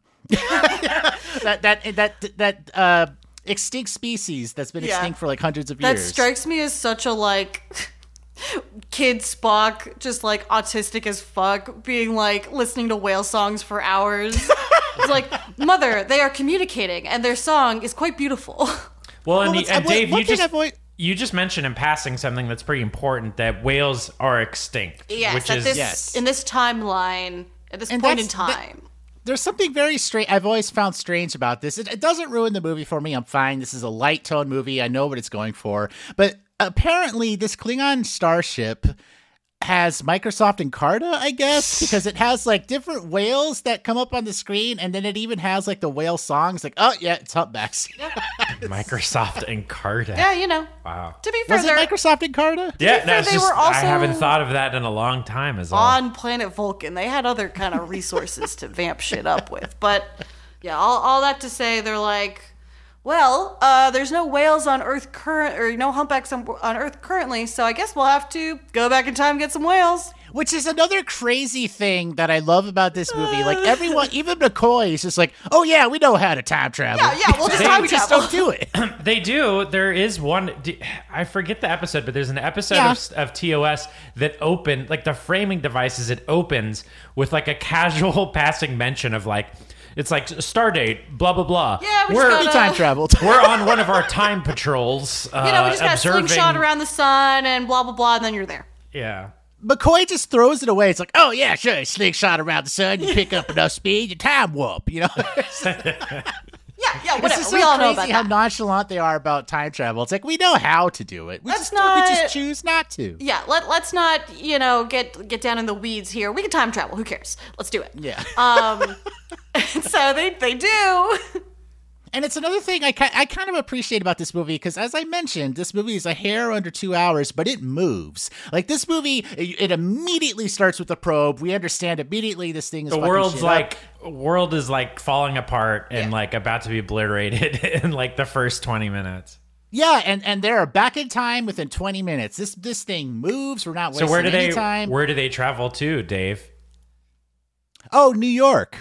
that extinct species that's been extinct for like hundreds of years. That strikes me as such a like kid Spock, just like autistic as fuck, being like listening to whale songs for hours. It's like, mother, they are communicating and their song is quite beautiful. Well, Dave, you just mentioned in passing something that's pretty important, that whales are extinct. Yes, in this timeline, at this point in time. There's something very strange I've always found strange about this. It doesn't ruin the movie for me. I'm fine. This is a light tone movie. I know what it's going for. But apparently this Klingon starship has Microsoft Encarta, I guess, because it has like different whales that come up on the screen, and then it even has like the whale songs. Like, oh yeah, it's humpbacks. Microsoft Encarta. Yeah, you know. Wow. To be fair, was it Microsoft Encarta? Yeah, they were also I haven't thought of that in a long time. On planet Vulcan, they had other kind of resources to vamp shit up with. But yeah, all that to say, they're like, well, there's no whales on Earth no humpbacks on Earth currently, so I guess we'll have to go back in time and get some whales. Which is another crazy thing that I love about this movie. Like everyone, even McCoy is just like, oh yeah, we know how to time travel. Yeah, we'll just time we just don't do it. They do. There is one, I forget the episode, but there's an episode of TOS that opened, like the framing devices, it opens with like a casual passing mention of like, it's like Stardate, blah blah blah. Yeah, we time traveled. We're on one of our time patrols. We just got a slingshot around the sun and blah blah blah, and then you're there. Yeah. McCoy just throws it away. It's like, oh yeah, sure, slingshot around the sun. You pick up enough speed, you time warp. You know. Yeah, whatever. It's just we all know about how that. nonchalant they are about time travel. It's like, we know how to do it. We just choose not to. Yeah, let's not, get down in the weeds here. We can time travel. Who cares? Let's do it. Yeah. So they do. And it's another thing I kind of appreciate about this movie, because as I mentioned, this movie is a hair under 2 hours, but it moves. Like this movie, it immediately starts with the probe. We understand immediately this thing is the world is like falling apart and like about to be obliterated in like the first 20 minutes. Yeah, and they're back in time within 20 minutes. This thing moves. We're not wasting any time. Where do they travel to, Dave? Oh, New York.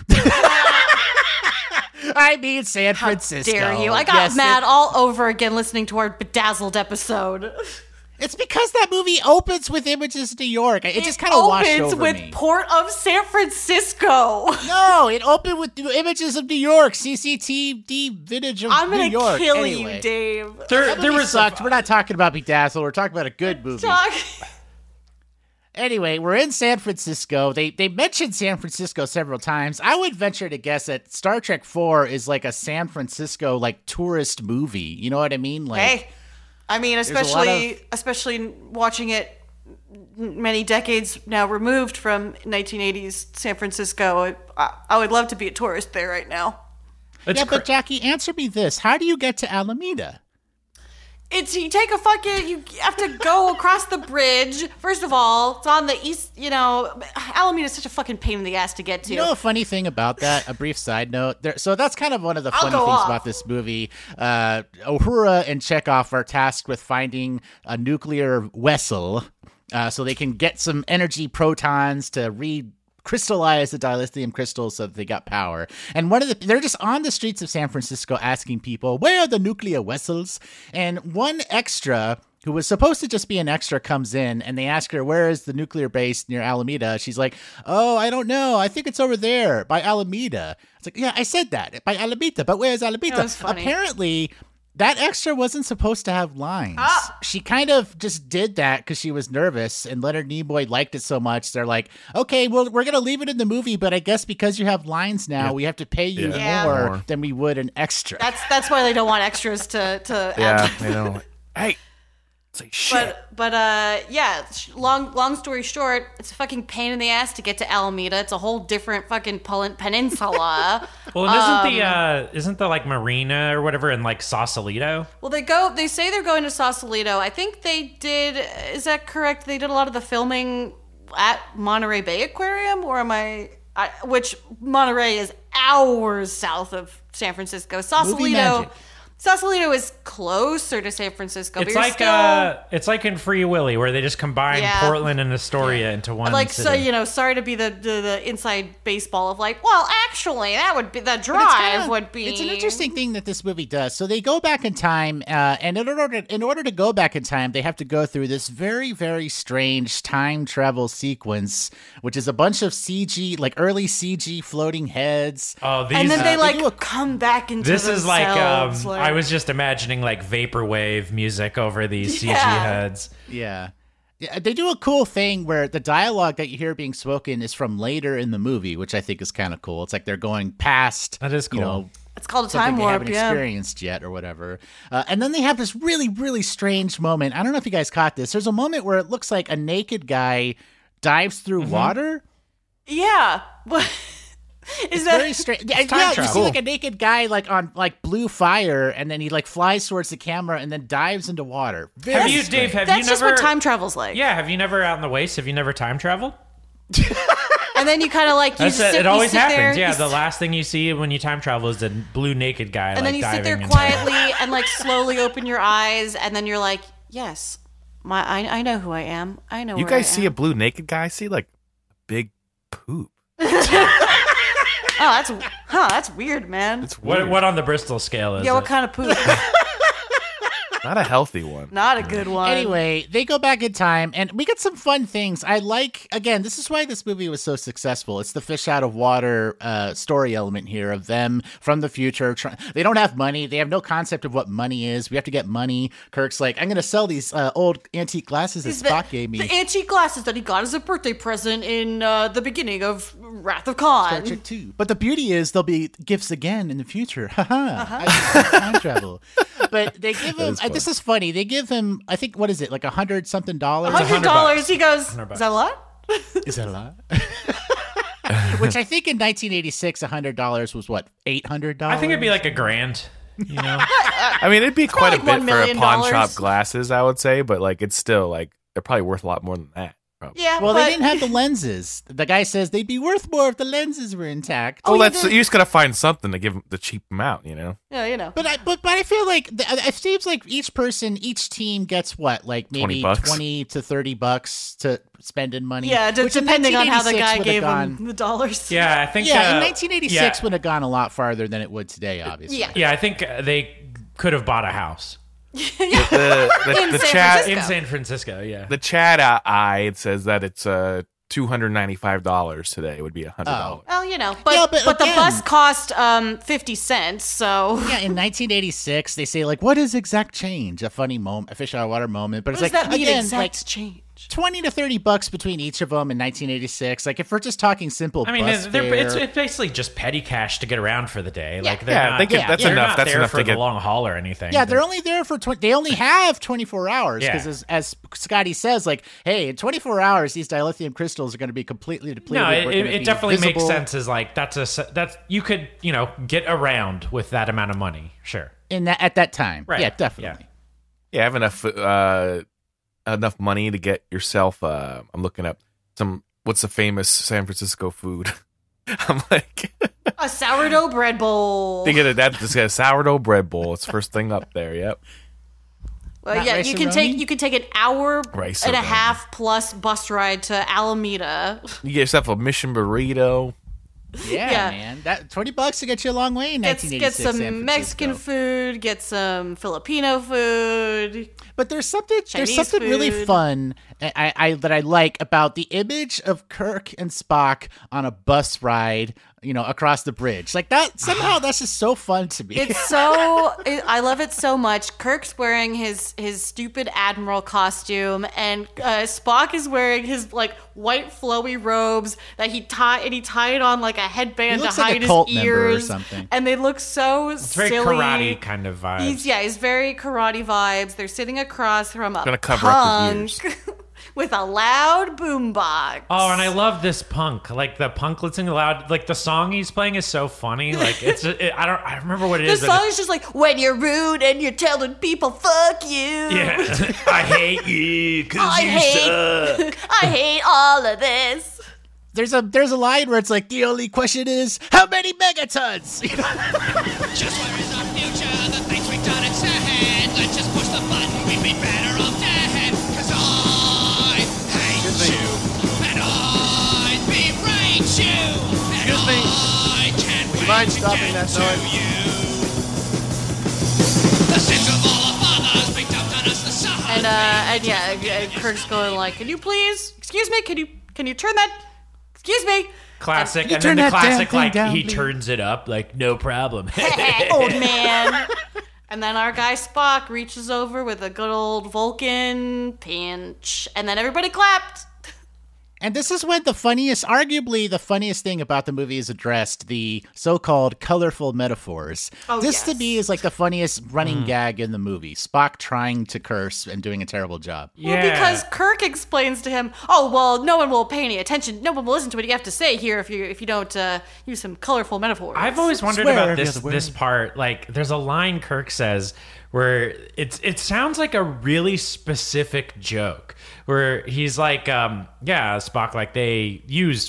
I mean, San Francisco. How dare you? I got mad all over again listening to our Bedazzled episode. It's because that movie opens with images of New York. It just kind of washed over me. It opens with Port of San Francisco. No, it opened with images of New York. CCTV vintage of New York. I'm going to kill you, Dave. There was sucked. We're not talking about Bedazzled. We're talking about a good movie. Anyway, we're in San Francisco. They mentioned San Francisco several times. I would venture to guess that Star Trek IV is like a San Francisco like tourist movie. You know what I mean? Like, hey, I mean, especially watching it many decades now removed from 1980s San Francisco. I would love to be a tourist there right now. But Jackie, answer me this: how do you get to Alameda? You take you have to go across the bridge. First of all, it's on the east, Alameda is such a fucking pain in the ass to get to. You know a funny thing about that? A brief side note. So that's kind of one of the funny things about this movie. Uhura and Chekhov are tasked with finding a nuclear vessel so they can get some energy protons to crystallize the dilithium crystals so that they got power. And they're just on the streets of San Francisco asking people, where are the nuclear vessels? And one extra who was supposed to just be an extra, comes in, and they ask her, where is the nuclear base near Alameda? She's like, oh, I don't know. I think it's over there by Alameda. It's like, yeah, I said that, by Alameda, but where's Alameda? That was funny. Apparently, that extra wasn't supposed to have lines. She kind of just did that because she was nervous, and Leonard Nimoy liked it so much. They're like, okay, well, we're going to leave it in the movie, but I guess because you have lines now, we have to pay you more than we would an extra. That's why they don't want extras to Yeah, they don't. Hey, say shit. But yeah. Long story short, it's a fucking pain in the ass to get to Alameda. It's a whole different fucking peninsula. Well, and isn't the like marina or whatever in like Sausalito? Well, they say they're going to Sausalito. I think they did. Is that correct? They did a lot of the filming at Monterey Bay Aquarium, or am I? Which Monterey is hours south of San Francisco. Sausalito is closer to San Francisco. It's but like it's like in Free Willy, where they just combine Portland and Astoria into one. Like city. so, sorry to be the inside baseball of like, well, actually, that would be the drive would be. It's an interesting thing that this movie does. So they go back in time, and in order to go back in time, they have to go through this very, very strange time travel sequence, which is a bunch of CG, like early CG floating heads. Oh, these, and then they come back into this themselves. is like I was just imagining like vaporwave music over these CG heads. Yeah. Yeah, they do a cool thing where the dialogue that you hear being spoken is from later in the movie, which I think is kind of cool. It's like they're going past. That is cool. It's called a something time they warp. haven't experienced yet, or whatever. And then they have this really, really strange moment. I don't know if you guys caught this. There's a moment where it looks like a naked guy dives through water. Yeah. It's very strange. Yeah, you see like a naked guy like on like blue fire, and then he like flies towards the camera and then dives into water. Have you That's just what time travel's like. Yeah, have you never out in the waste? Have you never time traveled? And then you kind of like it always happens. There, yeah, the last thing you see when you time travel is the blue naked guy. And then you sit there quietly and like slowly open your eyes, and then you're like, yes, I know who I am. I know. You guys see a blue naked guy? I see like a big poop. Oh, that's weird, man. It's weird. What on the Bristol scale is Yeah, it? what kind of poop? Not a healthy one. Not a good one. Anyway, they go back in time, and we get some fun things. I like, again, this is why this movie was so successful. It's the fish out of water story element here of them from the future. They don't have money. They have no concept of what money is. We have to get money. Kirk's like, I'm going to sell these old antique glasses that Spock gave me. The antique glasses that he got as a birthday present in the beginning of Wrath of Khan. Star Trek 2. But the beauty is there'll be gifts again in the future. Time travel. But they give him, this is funny. They give him, I think, what is it, like $100-something? $100. He goes, is that a lot? Is that a lot? Which I think in 1986, $100 was what, $800? I think it'd be like $1,000. You know, I mean, it'd be quite a like bit for a $1 pawn million. shop glasses, I would say, but like it's still like they're probably worth a lot more than that. Probably. Yeah, well, they didn't have the lenses. The guy says they'd be worth more if the lenses were intact. Oh, you just gotta find something to give them to cheap them out, you know. Yeah, you know. But I feel like it seems like each team gets what, like maybe $20 to $30 to spend in money. Yeah, depending on how the guy gave them him the dollars. Yeah, I think. Yeah, in 1986 would have gone a lot farther than it would today. Obviously. Yeah, I think they could have bought a house. The chat in San Francisco, yeah. The chat it says that it's $295 today. It would be $100. Well, you know, but the bus cost 50 cents. So yeah, in 1986, they say like, what is exact change? A funny moment, a fish out of water moment. But what it's does like that mean, again, exact like change. $20 to $30 between each of them in 1986. Like if we're just talking simple, I mean, bus fare, it's basically just petty cash to get around for the day. Yeah. Like that's they're enough. That's there enough for to the get long haul or anything. Yeah, they're only there for they only have 24 hours Yeah. because as Scotty says, like, hey, in 24 hours, these dilithium crystals are going to be completely depleted. No, We're gonna it be definitely makes visible. sense. Is like that's you could get around with that amount of money. Sure. At that time, Right. Yeah, definitely. Yeah, have enough money to get yourself. I'm looking up what's the famous San Francisco food. I'm like a sourdough bread bowl. Just get a sourdough bread bowl. It's first thing up there. Yep. Well, Not yeah, rice-a-roni? you can take an hour and a Rice-a-roni. half plus bus ride to Alameda. You get yourself a mission burrito. Yeah, man. That $20 to get you a long way in 1986. Get San some Francisco. Mexican food, get some Filipino food. But there's something Chinese really food. fun that I like about the image of Kirk and Spock on a bus ride, across the bridge. Like that somehow that's just so fun to me. It's I love it so much. Kirk's wearing his stupid admiral costume, and Spock is wearing his like white flowy robes that he tied on like a headband to hide his ears or something. And they look so It's silly. very karate kind of vibes. He's very karate vibes. They're sitting across from a Gonna cover up his punk with a loud boombox. Oh, and I love this punk. Like the punk listening loud. Like the song he's playing is so funny. Like I don't remember what it is. The song is just like, when you're rude and you're telling people fuck you. Yeah, I hate you because you suck. I hate all of this. There's a line where it's like, the only question is, how many megatons? Just where is our future? The things we've done, it's ahead. Let's just push the button. We'd be better off dead. Cause I hate you. And I berate you. And Excuse me. I can't Would you wait mind to stopping get that to noise? you. The sins of all our fathers being dumped on us, the Sahara. And Kirk's going like, can you please, excuse me, can you turn that, excuse me. Classic. You And turn then the that damn classic, thing like, down, he please. turns it up, like, no problem. Old man. And then our guy Spock reaches over with a good old Vulcan pinch. And then everybody clapped. And this is when arguably the funniest thing about the movie is addressed, the so-called colorful metaphors. Oh, This to yes. me is like the funniest running gag in the movie. Spock trying to curse and doing a terrible job. Well, because Kirk explains to him, oh, well, no one will pay any attention. No one will listen to what you have to say here if you don't use some colorful metaphors. I've always wondered Swear about every this other word. this part. Like, there's a line Kirk says where it sounds like a really specific joke. Where he's like, Spock, like they use,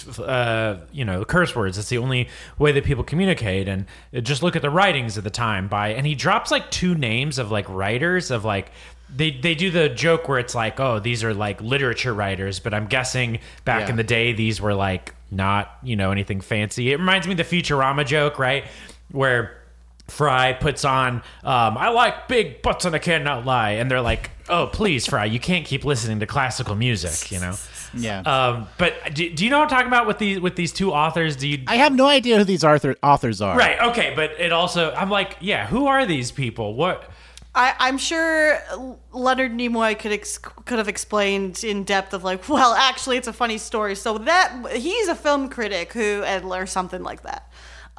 curse words. It's the only way that people communicate. And just look at the writings of the time and he drops like two names of like writers of like, they do the joke where it's like, oh, these are like literature writers, but I'm guessing back in the day, these were like not, anything fancy. It reminds me of the Futurama joke, right? Where Fry puts on, I like big butts and I cannot lie. And they're like, oh, please, Fry, you can't keep listening to classical music, Yeah. But do you know what I'm talking about with these two authors? I have no idea who these authors are. Right, okay, but it also, I'm like, yeah, who are these people? What? I'm sure Leonard Nimoy could have explained in depth of like, well, actually, it's a funny story. So that he's a film critic or something like that.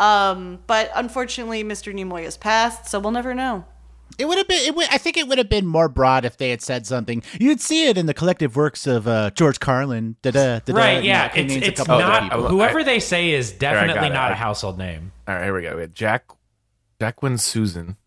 But unfortunately, Mr. Nimoy has passed, so we'll never know. It would have been. I think it would have been more broad if they had said something. You'd see it in the collective works of George Carlin. Right? Yeah, it's not. Whoever they say is definitely not a household name. All right, here we go. We had Jacqueline Susan.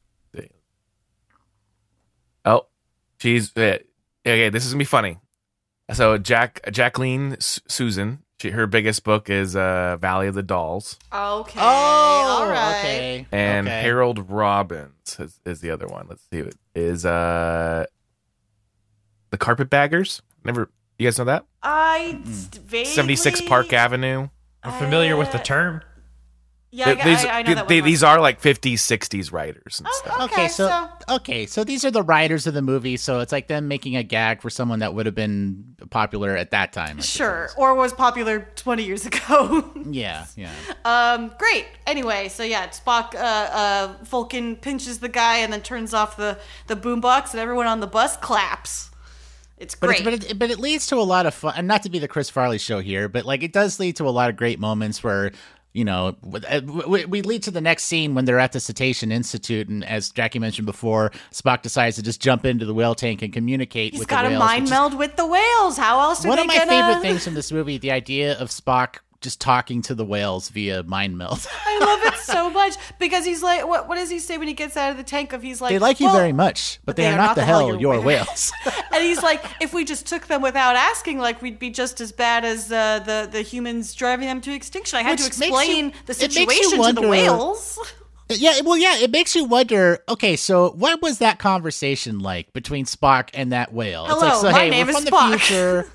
Oh, she's okay. This is gonna be funny. So Jacqueline Susan. Her biggest book is Valley of the Dolls. Okay. Oh, all right. Okay. And Harold Robbins is the other one. Let's see. It is The Carpetbaggers. You guys know that? Vaguely 76 Park Avenue. I'm familiar with the term. Yeah, I know that one. These are like 50s, 60s writers and stuff. Okay, so these are the writers of the movie. So it's like them making a gag for someone that would have been popular at that time. I Sure, suppose. or was popular 20 years ago. Yeah. Great. Anyway, so yeah, Spock, Vulcan pinches the guy and then turns off the boombox, and everyone on the bus claps. It's great. But it leads to a lot of fun. And not to be the Chris Farley show here, but like it does lead to a lot of great moments where, we lead to the next scene when they're at the Cetacean Institute, and as Jackie mentioned before, Spock decides to just jump into the whale tank and communicate with the whales. He's got a mind meld with the whales. How else are one they of my gonna... favorite things from this movie, the idea of Spock just talking to the whales via mind meld. I love it so much because he's like, what does he say when he gets out of the tank? He's like, they like you very much, but they are not the hell your whales. And he's like, if we just took them without asking, like we'd be just as bad as the humans driving them to extinction. I had to explain the situation to the whales. Yeah, well, yeah, it makes you wonder, okay, so what was that conversation like between Spock and that whale? Hello, it's like, so, my hey, name we're is from Spock. the future.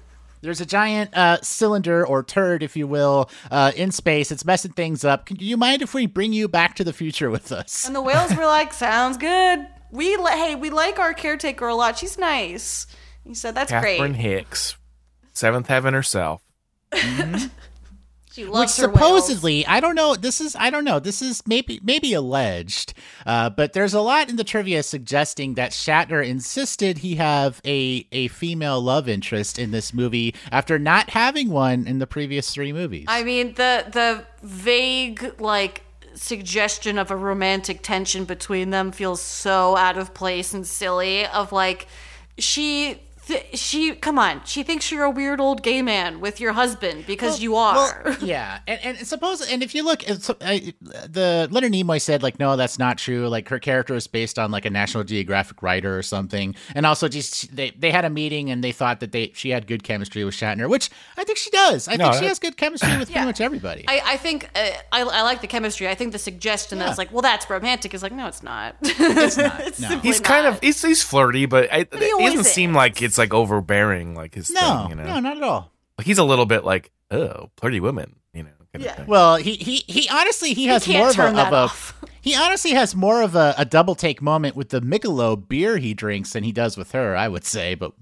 There's a giant cylinder or turd, if you will, in space. It's messing things up. Do you mind if we bring you back to the future with us? And the whales were like, sounds good. We like our caretaker a lot. She's nice. He said, that's great. Catherine Hicks, seventh heaven herself. Mm-hmm. She loves Which her supposedly, whales. I don't know. This is maybe alleged, but there's a lot in the trivia suggesting that Shatner insisted he have a female love interest in this movie after not having one in the previous 3 movies. I mean, the vague, like, suggestion of a romantic tension between them feels so out of place and silly. Of like, she come on, she thinks you're a weird old gay man with your husband because you are. Well, yeah, and if you look, the Leonard Nimoy said like, no, that's not true. Like her character is based on like a National Geographic writer or something, and also just they had a meeting and they thought that she had good chemistry with Shatner, which I think she does. I think she has good chemistry with pretty much everybody. I think I like the chemistry. I think the suggestion that's like, well, that's romantic is like, no, it's not. It's not. It's No. simply He's kind of he's flirty, but it always doesn't seem like it's like overbearing like his thing. You know? No, not at all. Like he's a little bit like, oh, flirty women, you know. Kind of thing. Well, he honestly has can't more of turn that a off. he honestly has more of a double take moment with the Michelob beer he drinks than he does with her, I would say. But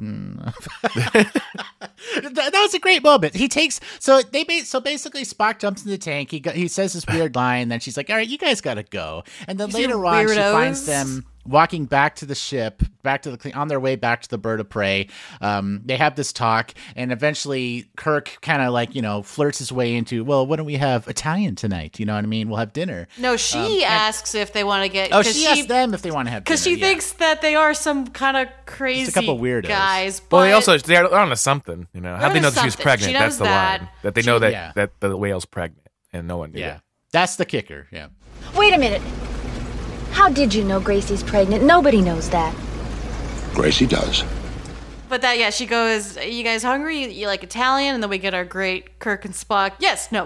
that was a great moment. He takes so basically Spock jumps in the tank. He says this weird line, then she's like, "All right, you guys got to go." And then later on, she finds them walking back to the ship, on their way back to the bird of prey. They have this talk, and eventually Kirk kind of like, flirts his way into, well, why don't we have Italian tonight? You know what I mean? We'll have dinner. No, she asks if they want to get. She asks them if they want to have dinner. Because she thinks that they are some kind of crazy Just a couple weirdos. guys. But Well, they're on to something, you know. How do they know that she was something. pregnant? She That's knows the that. line. That they know that the whale's pregnant, and no one knew. Yeah, that's the kicker. Yeah. Wait a minute. How did you know Gracie's pregnant? Nobody knows that. Gracie does. But she goes, "Are you guys hungry? You like Italian?" And then we get our great Kirk and Spock. Yes, no.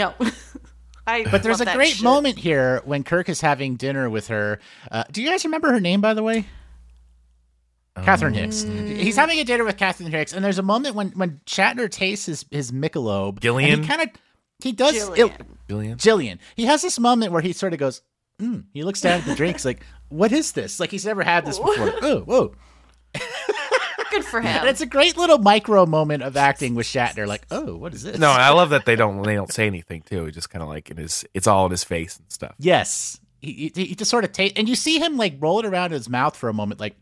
But there's a great moment here when Kirk is having dinner with her. Do you guys remember her name, by the way? Catherine Hicks. He's having a dinner with Catherine Hicks, and there's a moment when Shatner tastes his Michelob. Gillian? And he does. Jillian. He has this moment where he sort of goes, he looks down at the drink. He's like, what is this? Like he's never had this before. Oh, whoa. Good for him. And it's a great little micro moment of acting with Shatner. Like, oh, what is this? No, I love that they don't say anything too. It's just kind of like it's all in his face and stuff. Yes. He just sort of tastes, and you see him like roll it around in his mouth for a moment, like,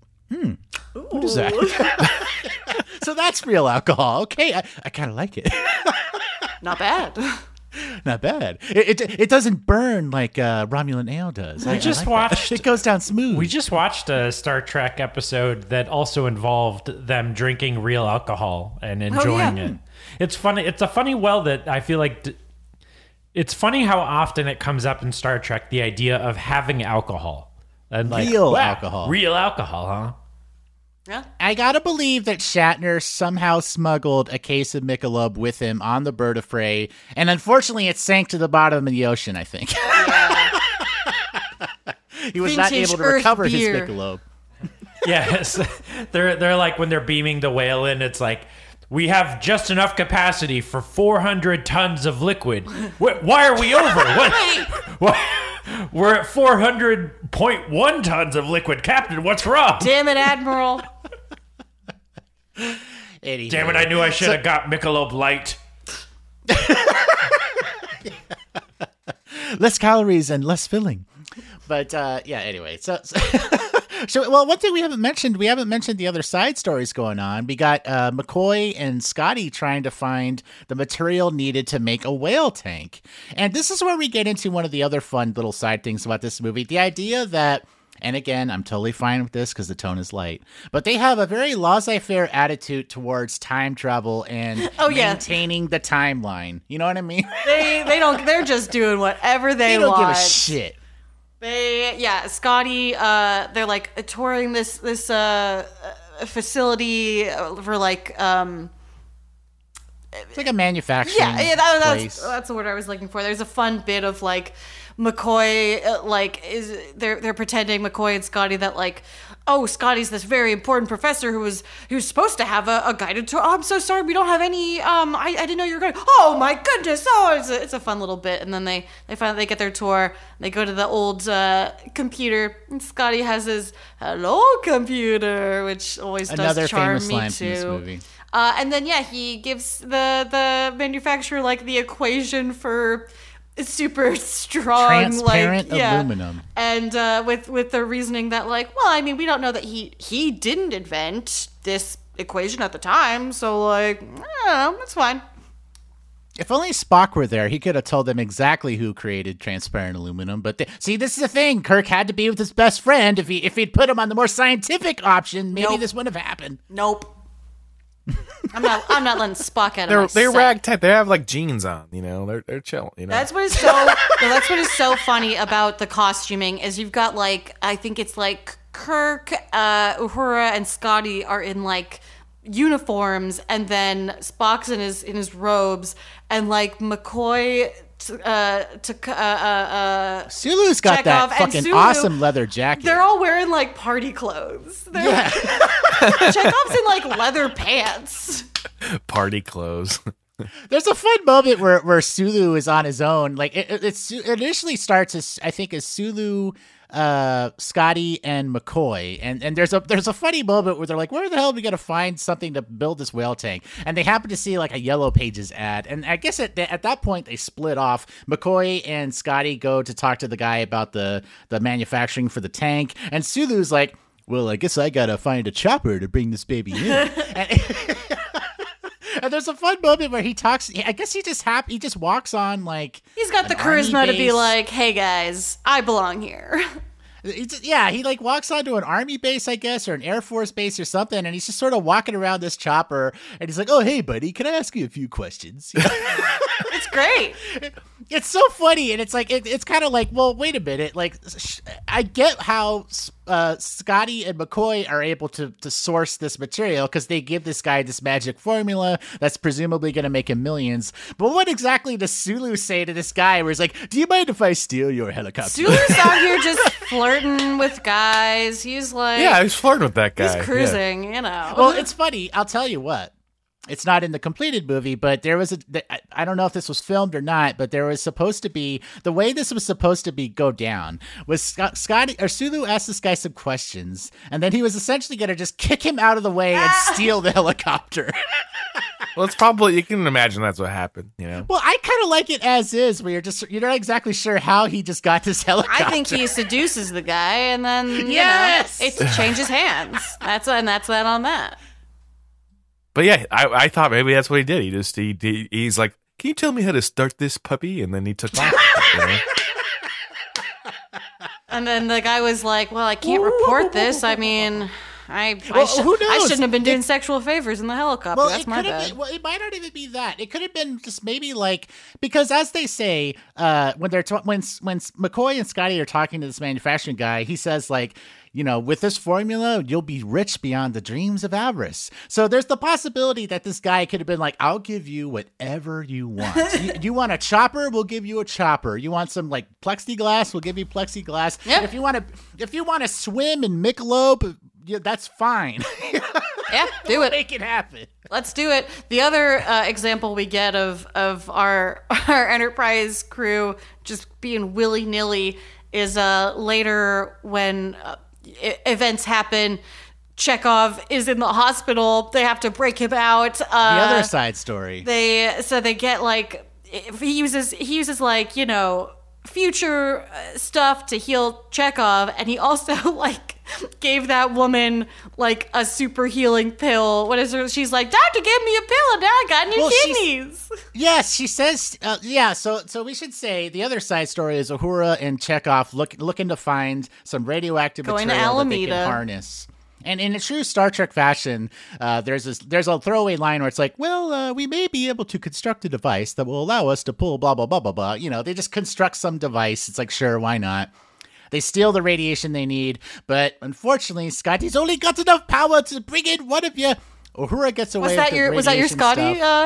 what is that? So that's real alcohol. Okay, I kind of like it. Not bad. Not bad. It doesn't burn like Romulan ale does. We just watched. It goes down smooth. We just watched a Star Trek episode that also involved them drinking real alcohol and enjoying it. It's funny. It's a funny well that I feel like. It's funny how often it comes up in Star Trek, the idea of having alcohol and like real alcohol. Real alcohol, huh? Yeah. I gotta believe that Shatner somehow smuggled a case of Michelob with him on the bird of prey, and unfortunately it sank to the bottom of the ocean, I think. Yeah. He was not able to recover his Michelob. Yes. They're like when they're beaming the whale in, it's like, we have just enough capacity for 400 tons of liquid. Why are we over? What? We're at 400.1 tons of liquid. Captain, what's wrong? Damn it, Admiral. Damn it, I knew I should have got Michelob Light. Less calories and less filling. But anyway. So, well, one thing we haven't mentioned the other side stories going on. We got McCoy and Scotty trying to find the material needed to make a whale tank. And this is where we get into one of the other fun little side things about this movie. The idea that, and again, I'm totally fine with this because the tone is light, but they have a very laissez-faire attitude towards time travel and maintaining the timeline. You know what I mean? They're just doing whatever they don't want. give a shit. Scotty, they're like touring this facility for like it's like a manufacturing place. That's the word I was looking for. There's a fun bit of like McCoy they're pretending, McCoy and Scotty, that like, oh, Scotty's this very important professor who was supposed to have a guided tour. Oh, I'm so sorry, we don't have any. I didn't know you were going. Oh my goodness! Oh, it's a fun little bit. And then they finally get their tour. They go to the old computer, and Scotty has his "Hello, computer," which always Another does charm famous me line too. from this movie. And then he gives the manufacturer like the equation for super strong transparent aluminum, and with the reasoning that like, well, I mean, we don't know that he didn't invent this equation at the time, so like, I don't know, it's fine. If only Spock were there, he could have told them exactly who created transparent aluminum. But see, this is the thing. Kirk had to be with his best friend. If he'd put him on the more scientific option, maybe this wouldn't have happened. Nope. I'm not letting Spock out of my They're sight. ragtag. They have like jeans on, you know. They're chill, you know. That's what is so funny about the costuming is you've got like, I think it's like Kirk, Uhura, and Scotty are in like uniforms, and then Spock's in his robes, and like McCoy. Sulu's got that fucking Sulu, awesome leather jacket. They're all wearing like party clothes. Chekhov's in like leather pants. Party clothes. There's a fun moment where Sulu is on his own. Like it initially starts as Sulu, Scotty, and McCoy, and there's a funny moment where they're like, where the hell are we gonna find something to build this whale tank? And they happen to see like a Yellow Pages ad, and I guess at that point they split off. McCoy and Scotty go to talk to the guy about the manufacturing for the tank, and Sulu's like, well, I guess I gotta find a chopper to bring this baby in. And there's a fun moment where he talks. I guess he just walks on like. He's got the charisma to be like, "Hey guys, I belong here." He like walks onto an army base, I guess, or an Air Force base or something, and he's just sort of walking around this chopper, and he's like, "Oh, hey, buddy, can I ask you a few questions?" It's great. It's so funny, and it's like it's kind of like, well, wait a minute, like I get how Scotty and McCoy are able to source this material because they give this guy this magic formula that's presumably going to make him millions. But what exactly does Sulu say to this guy where he's like, do you mind if I steal your helicopter? Sulu's out here just flirting with guys. He's like... Yeah, he's flirting with that guy. He's cruising, you know. Well, it's funny. I'll tell you what. It's not in the completed movie, but there was I don't know if this was filmed or not, but there was supposed to be, the way this was supposed to go down was Scotty or Sulu asked this guy some questions, and then he was essentially going to just kick him out of the way and steal the helicopter. Well, it's probably, you can imagine that's what happened, you know? Well, I kind of like it as is, where you're not exactly sure how he just got this helicopter. I think he seduces the guy, and then, you know, it changes hands. That's that on that. But yeah, I thought maybe that's what he did. He's like, can you tell me how to start this puppy? And then he took off. You know? And then the guy was like, well, I can't report this. I mean, I who knows? I shouldn't have been doing sexual favors in the helicopter. That's my bad. It might not even be that. It could have been just maybe like, because as they say, when McCoy and Scotty are talking to this manufacturing guy, he says like, you know, with this formula, you'll be rich beyond the dreams of avarice. So there's the possibility that this guy could have been like, I'll give you whatever you want. you want a chopper? We'll give you a chopper. You want some like plexiglass? We'll give you plexiglass. Yep. If you want to swim in Michelob, yeah, that's fine. Yeah, do it. Make it happen. Let's do it. The other example we get of our Enterprise crew just being willy-nilly is later when events happen. Chekhov is in the hospital. They have to break him out. The other side story. They get like, he uses like, you know, future stuff to heal Chekhov, and he also like gave that woman like a super healing pill. What is her? She's like, doctor gave me a pill and now I got new kidneys. Yes, she says. So we should say the other side story is Uhura and Chekhov looking to find some radioactive Going material to that they Alameda. can harness. And in a true Star Trek fashion, there's a throwaway line where it's like, well, we may be able to construct a device that will allow us to pull blah, blah, blah, blah, blah. You know, they just construct some device. It's like, sure, why not? They steal the radiation they need, but unfortunately, Scotty's only got enough power to bring in one of you. Uhura gets away with the Was that your radiation Scotty? stuff.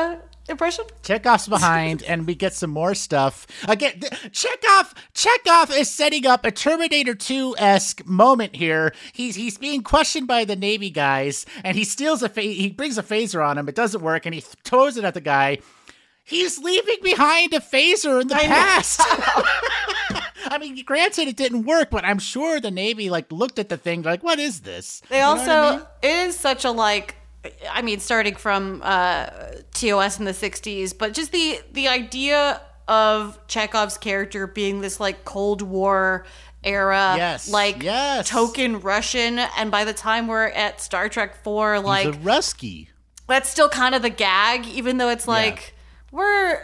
impression? Chekhov's behind, and we get some more stuff. Again, Chekhov is setting up a Terminator 2-esque moment here. He's being questioned by the Navy guys, and he steals he brings a phaser on him. It doesn't work, and he throws it at the guy. He's leaving behind a phaser in the past. I mean, granted, it didn't work, but I'm sure the Navy looked at the thing like, "What is this?" They also it is such a starting from TOS in the 60s, but just the idea of Chekhov's character being this Cold War era, token Russian, and by the time we're at Star Trek 4, he's a Rusky. That's still kind of the gag, even though it's we're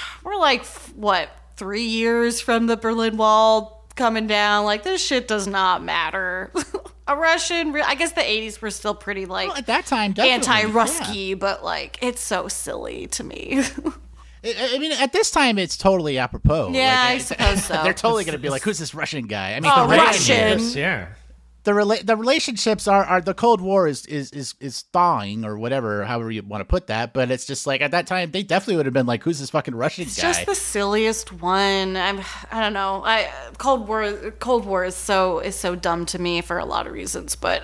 3 years from the Berlin Wall coming down. This shit does not matter. A Russian, I guess the 80s were still pretty at that time, anti-Rusky, but it's so silly to me. I mean, at this time, it's totally apropos. Yeah, I suppose so. They're totally going to be who's this Russian guy? I mean, Russian. Yeah. The relationships are the Cold War is thawing or whatever, however you want to put that. But it's just at that time, they definitely would have been who's this fucking Russian guy? It's just the silliest one. I don't know. Cold War is so dumb to me for a lot of reasons, but.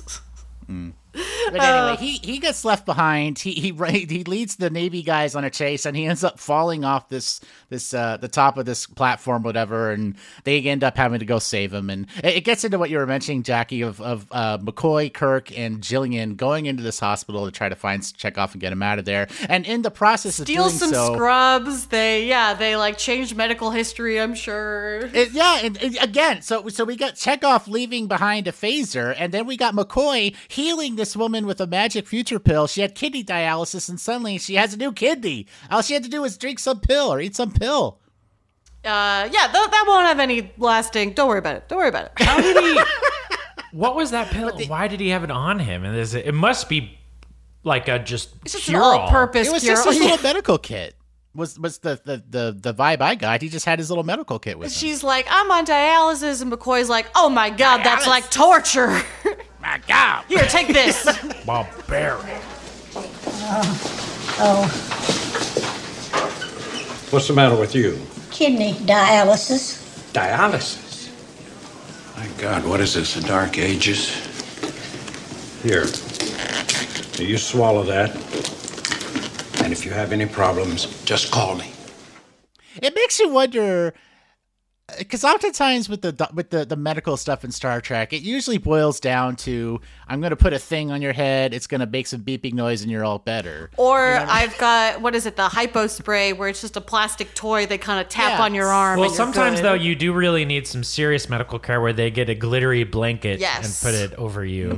But anyway, he gets left behind. He leads the Navy guys on a chase, and he ends up falling off the top of this platform, whatever, and they end up having to go save him. And it gets into what you were mentioning, Jackie, of McCoy, Kirk, and Jillian going into this hospital to try to find Chekhov and get him out of there. And in the process of doing so, steal some scrubs. They changed medical history, I'm sure. And again, so we got Chekhov leaving behind a phaser, and then we got McCoy healing this woman with a magic future pill. She had kidney dialysis, and suddenly she has a new kidney. All she had to do was drink some pill or eat some pill. That won't have any lasting. Don't worry about it. How did he? What was that pill? Why did he have it on him? And it must be it's just an cure-all. all-purpose. It was just his little medical kit. Was the vibe I got? He just had his little medical kit with him. She's like, I'm on dialysis, and McCoy's like, oh my god, that's like torture. My god. Here, take this. Barbaric. What's the matter with you? Kidney dialysis. Dialysis? My God, what is this, the Dark Ages? Here. You swallow that. And if you have any problems, just call me. It makes you wonder, because oftentimes with the medical stuff in Star Trek, it usually boils down to, I'm going to put a thing on your head, it's going to make some beeping noise, and you're all better. Or I've got, the hypo spray, where it's just a plastic toy they kind of tap on your arm. Well, sometimes, though, you do really need some serious medical care where they get a glittery blanket and put it over you.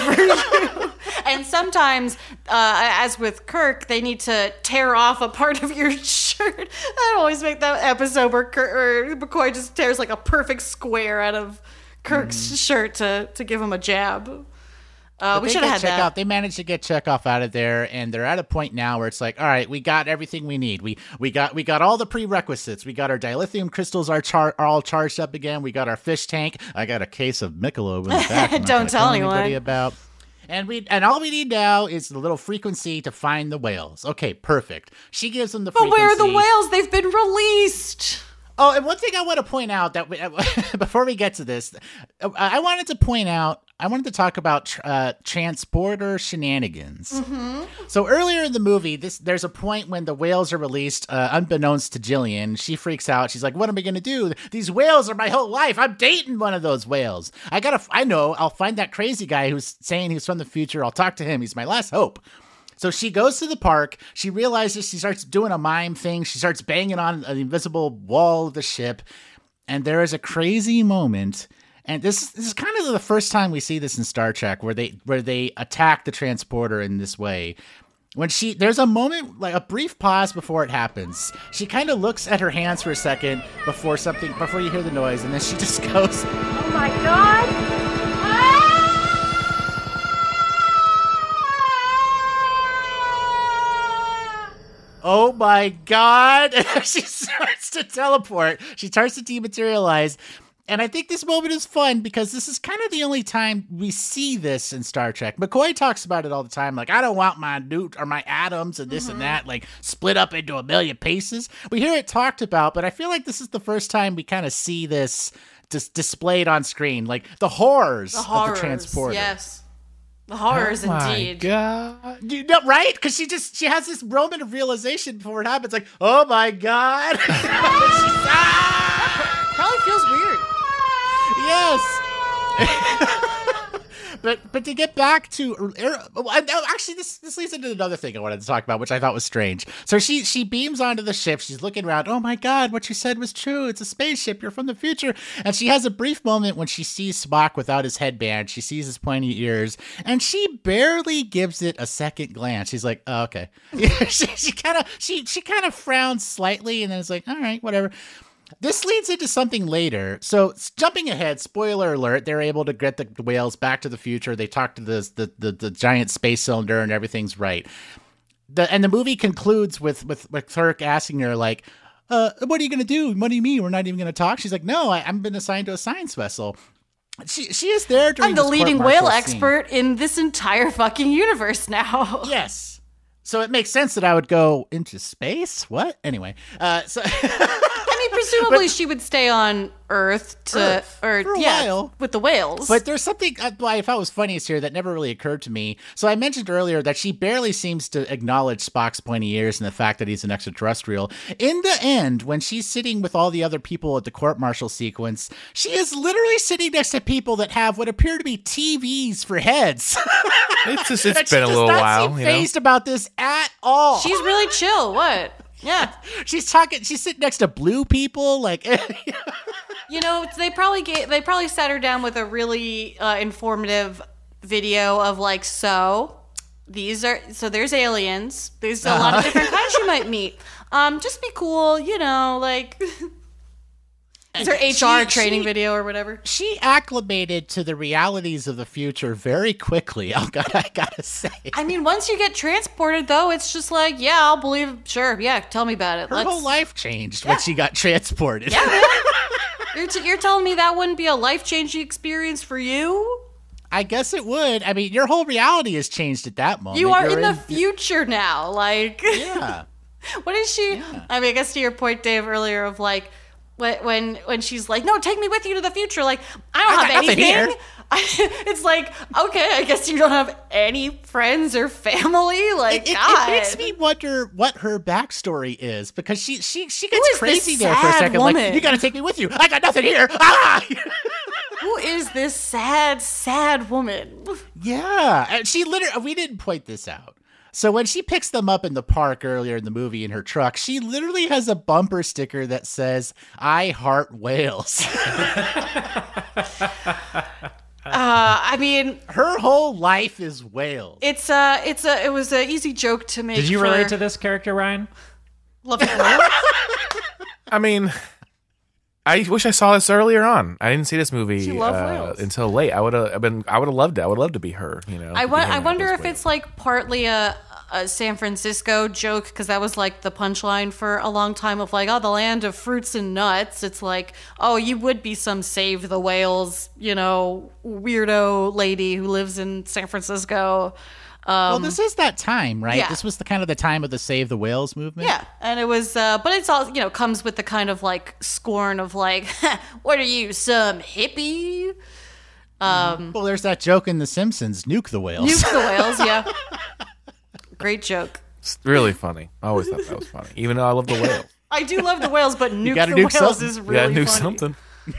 And sometimes, as with Kirk, they need to tear off a part of your shirt. I always make that episode where McCoy just tears a perfect square out of Kirk's shirt to give him a jab. We should have had that. They managed to get Chekhov out of there, and they're at a point now where it's all right, we got everything we need. We got all the prerequisites. We got our dilithium crystals are all charged up again. We got our fish tank. I got a case of Michelob in the back. Don't tell anyone about. And all we need now is the little frequency to find the whales. Okay, perfect. She gives them the frequency. But where are the whales? They've been released. Oh, and one thing I want to point out that before we get to this, I wanted to talk about transporter shenanigans. Mm-hmm. So earlier in the movie, there's a point when the whales are released, unbeknownst to Jillian. She freaks out. She's like, "What am I going to do? These whales are my whole life. I'm dating one of those whales. I'll find that crazy guy who's saying he's from the future. I'll talk to him. He's my last hope." So she goes to the park. She realizes, she starts doing a mime thing. She starts banging on an invisible wall of the ship. And there is a crazy moment. And this is kind of the first time we see this in Star Trek, where they attack the transporter in this way. There's a moment, a brief pause before it happens. She kind of looks at her hands for a second before you hear the noise. And then she just goes, "Oh my God." Oh my God. And she starts to teleport. She starts to dematerialize. And I think this moment is fun because this is kind of the only time we see this in Star Trek. McCoy talks about it all the time. Like, I don't want my my atoms and this and that, like, split up into a million pieces. We hear it talked about, but I feel like this is the first time we kind of see this just displayed on screen. Like, the horrors of the transporter. Yes. The horrors, indeed. God. You know, right? Because she has this moment of realization before it happens. Like, oh my God. Probably feels weird. Yes. But to get back to actually this leads into another thing I wanted to talk about, which I thought was strange. So she beams onto the ship. She's looking around. Oh my God, what you said was true. It's a spaceship. You're from the future. And she has a brief moment when she sees Spock without his headband. She sees his pointy ears, and she barely gives it a second glance. She's like, oh, okay. she kind of frowns slightly, and then it's like, all right, whatever. This leads into something later. So, jumping ahead, spoiler alert, they're able to get the whales back to the future. They talk to the giant space cylinder, and everything's right. And the movie concludes with Kirk asking her, like, what are you going to do? What do you mean? We're not even going to talk? She's like, no, I've been assigned to a science vessel. She is there during I'm the this leading court-martial whale scene. expert in this entire fucking universe now. Yes. So it makes sense that I would go into space? What? Anyway, Presumably she would stay on Earth for a while with the whales. But there's something I thought was funniest here that never really occurred to me. So I mentioned earlier that she barely seems to acknowledge Spock's pointy ears and the fact that he's an extraterrestrial. In the end, when she's sitting with all the other people at the court-martial sequence, she is literally sitting next to people that have what appear to be TVs for heads. It's been a little while. She does not seem phased about this at all. She's really chill. What? Yeah. She's sitting next to blue people, like you know, they probably sat her down with a really informative video of like, so there's aliens. There's a lot of different kinds you might meet. Just be cool, you know, like is her HR training video or whatever. She acclimated to the realities of the future very quickly. I gotta say. I mean, once you get transported, though, it's just like, yeah, I'll believe. Sure, yeah, tell me about it. Her whole life changed when she got transported. Yeah, man. You're telling me that wouldn't be a life-changing experience for you? I guess it would. I mean, your whole reality has changed at that moment. You are in the future now. Like, yeah. What is she? Yeah. I mean, I guess to your point, Dave, earlier of like, when she's like, no, take me with you to the future. Like, I don't have anything. It's like, okay, I guess you don't have any friends or family. Like, it makes me wonder what her backstory is, because she gets crazy there for a second. Woman? Like, you got to take me with you. I got nothing here. Ah! Who is this sad woman? Yeah, and she literally. We didn't point this out. So when she picks them up in the park earlier in the movie in her truck, she literally has a bumper sticker that says, "I heart whales." I mean, her whole life is whales. It was an easy joke to make. Did you relate to this character, Ryan? Love it. I mean, I wish I saw this earlier on. I didn't see this movie until late. I would have loved it. I would love to be her. You know. I wonder if it's like partly a San Francisco joke, because that was like the punchline for a long time of like, oh, the land of fruits and nuts. It's like, oh, you would be some Save the Whales, you know, weirdo lady who lives in San Francisco. Well, this is that time, right? Yeah. This was the kind of the time of the Save the Whales movement. Yeah, and it was, but it's all, you know, comes with the kind of like scorn of like, what are you, some hippie? Well, there's that joke in The Simpsons, nuke the whales. Nuke the whales, yeah. Great joke. It's really funny. I always thought that was funny, even though I love the whales. I do love the whales, but nuke the whales something. is really nuke funny. something.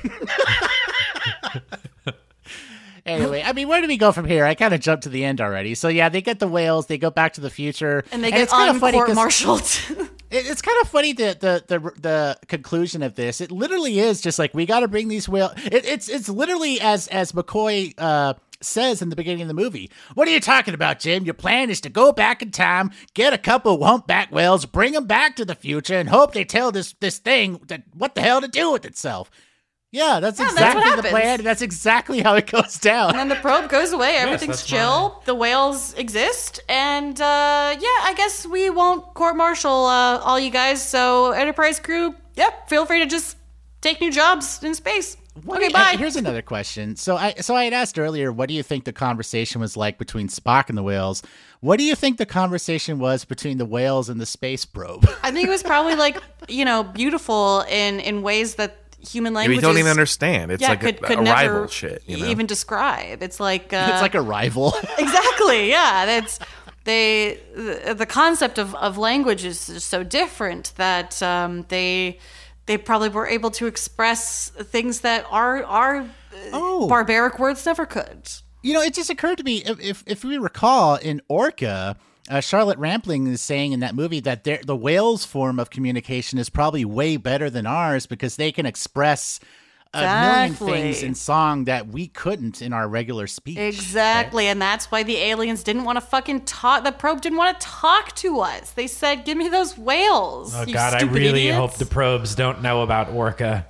Anyway, I mean, where do we go from here? I kind of jumped to the end already. So yeah, they get the whales, they go back to the future, and they get court-martialed. It's kind of funny the conclusion of this. It literally is just like, we got to bring these whales. It's literally as McCoy says in the beginning of the movie. What are you talking about, Jim? Your plan is to go back in time, get a couple humpback whales, bring them back to the future, and hope they tell this thing that what the hell to do with itself. Yeah, that's exactly the plan. That's exactly how it goes down. And then the probe goes away. Everything's chill. The whales exist. And, I guess we won't court-martial all you guys. So, Enterprise crew, feel free to just take new jobs in space. Okay, bye. Here's another question. So I had asked earlier, what do you think the conversation was like between Spock and the whales? What do you think the conversation was between the whales and the space probe? I think it was probably like, beautiful in ways that human language we don't even understand. It's like could a never rival shit. Even describe. It's like it's like a rival. Exactly. Yeah. That's the concept of language is just so different that they probably were able to express things that our barbaric words never could. It just occurred to me, if we recall, in Orca, Charlotte Rampling is saying in that movie that the whales' form of communication is probably way better than ours because they can express a million things in song that we couldn't in our regular speech. Exactly, right? And that's why the aliens didn't want to fucking talk. The probe didn't want to talk to us. They said, "Give me those whales." Oh God, I really hope the probes don't know about Orca.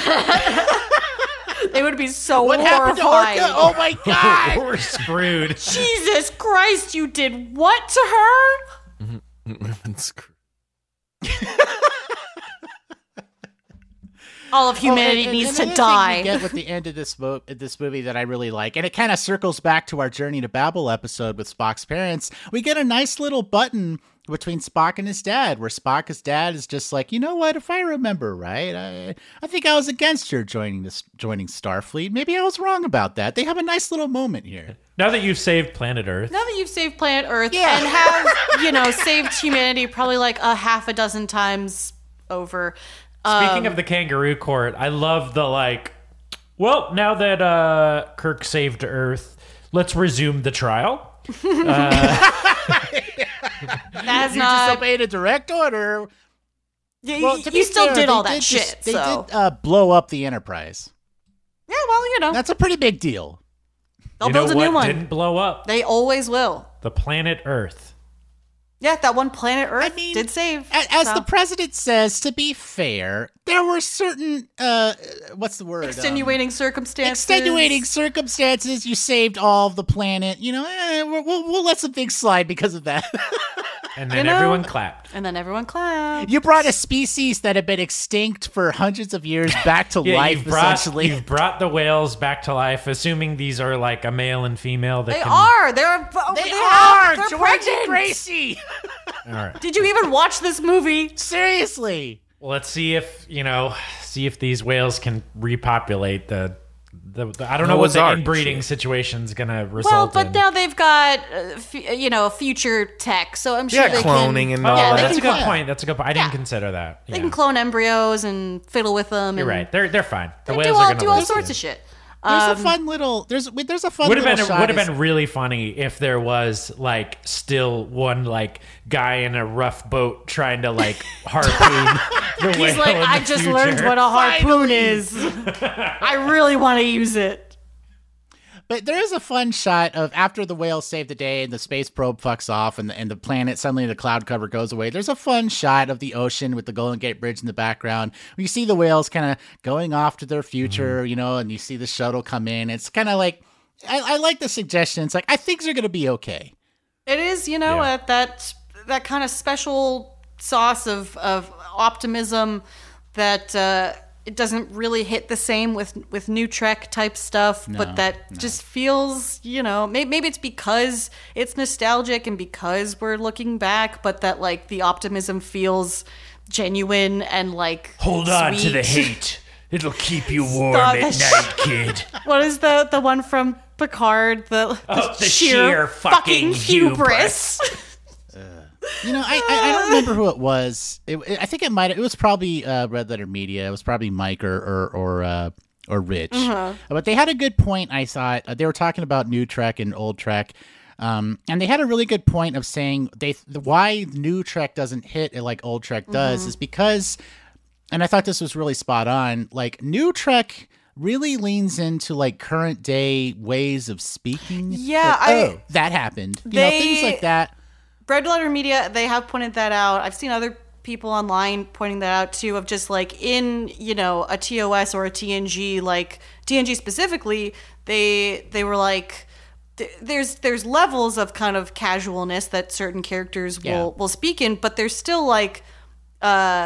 They would be so what horrified. Happened to Orca? Oh my God, we're screwed. Jesus Christ, you did what to her? Screwed. All of humanity needs to die. We get with the end of this movie that I really like, and it kind of circles back to our Journey to Babel episode with Spock's parents. We get a nice little button between Spock and his dad, where Spock's dad is just like, you know what? If I remember right, I think I was against your joining Starfleet. Maybe I was wrong about that. They have a nice little moment here. Now that you've saved planet Earth. Now that you've saved planet Earth and have, saved humanity probably like a half a dozen times over. Speaking of the kangaroo court, I love the well, now that Kirk saved Earth, let's resume the trial. That's you not... disobeyed a direct order. Well, you still fair, did all that shit. They did blow up the Enterprise. Yeah, well, That's a pretty big deal. They'll build a new one. Didn't blow up? They always will. The planet Earth. Yeah, that one planet Earth did save. As the president says, to be fair, there were certain, what's the word? Extenuating circumstances. Extenuating circumstances. You saved all of the planet. We'll let some things slide because of that. And then everyone clapped. And then everyone clapped. You brought a species that had been extinct for hundreds of years back to life, essentially. You've brought the whales back to life, assuming these are like a male and female. They are. They are. They're George pregnant. and Gracie. All right. Did you even watch this movie? Seriously. Well, let's see if these whales can repopulate the I don't know what the inbreeding situation's gonna result in. Well, but now they've got future tech, so I'm sure they cloning can, and all that. That's a good point. That's a good point. I didn't consider that. They can clone embryos and fiddle with them. You're right. They're fine. The they whales are gonna do all sorts of shit. There's a fun little. There's a fun. Would have been really funny if there was still one guy in a rough boat trying to harpoon the whale. He's like, I just learned what a harpoon is. I really want to use it. But there is a fun shot of after the whales save the day and the space probe fucks off and the planet, suddenly the cloud cover goes away. There's a fun shot of the ocean with the Golden Gate Bridge in the background. You see the whales kind of going off to their future, and you see the shuttle come in. It's kind of like, I like the suggestion. It's like, I think they're going to be okay. It is, that kind of special sauce of optimism that... it doesn't really hit the same with New Trek type stuff, but that just feels, maybe it's because it's nostalgic and because we're looking back, but that the optimism feels genuine and hold on sweet. To the hate. It'll keep you warm at night, kid. What is the one from Picard? The sheer fucking hubris. I don't remember who it was. I think it was probably Red Letter Media. It was probably Mike or Rich. But they had a good point, I thought. They were talking about New Trek and Old Trek. And they had a really good point of saying why New Trek doesn't hit it like Old Trek does is because, and I thought this was really spot on, New Trek really leans into current day ways of speaking. Yeah. That happened. Things like that. Red Letter Media, they have pointed that out. I've seen other people online pointing that out too, of just in, a TOS or a TNG, TNG specifically, they were there's levels of kind of casualness that certain characters will speak in, but there's still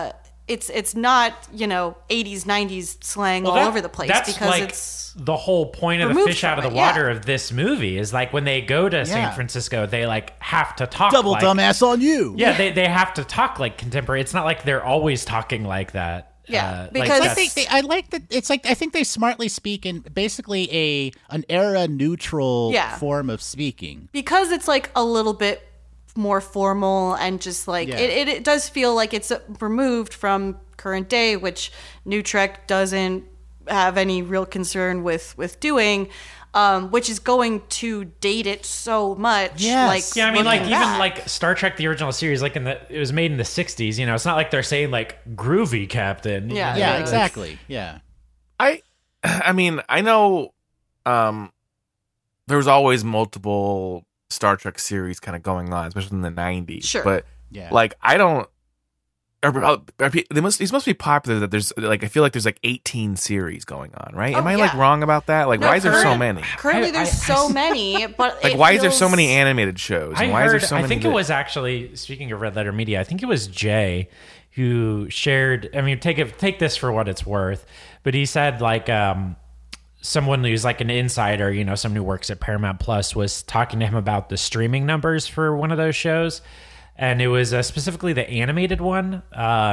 it's not 80s 90s slang all over the place because like it's the whole point of the removed fish out of from the it, water of this movie is like when they go to San Francisco, they like have to talk double like, dumbass on you. Yeah, they have to talk like contemporary. It's not like they're always talking like that. Yeah, because I like that. It's like I think they smartly speak in basically an era neutral form of speaking because it's like a little bit more formal and just like it does feel like it's removed from current day, which New Trek doesn't have any real concern with doing. Which is going to date it so much. Yes. I mean, like even like Star Trek, the original series, like it was made in the 60s. It's not like they're saying like groovy captain. Yeah, exactly. Yeah. I mean, I know there was always multiple Star Trek series kind of going on, especially in the 90s. Sure. But like, I don't. These must be popular that there's like I feel like there's like 18 series going on, right? Am I like wrong about that? Like, why is there so many? Currently, there's so many, but like, why is there so many animated shows? And why is there so many? I think it was actually, speaking of Red Letter Media, I think it was Jay who shared. I mean, take this for what it's worth, but he said like someone who's like an insider, someone who works at Paramount Plus, was talking to him about the streaming numbers for one of those shows. And it was specifically the animated one.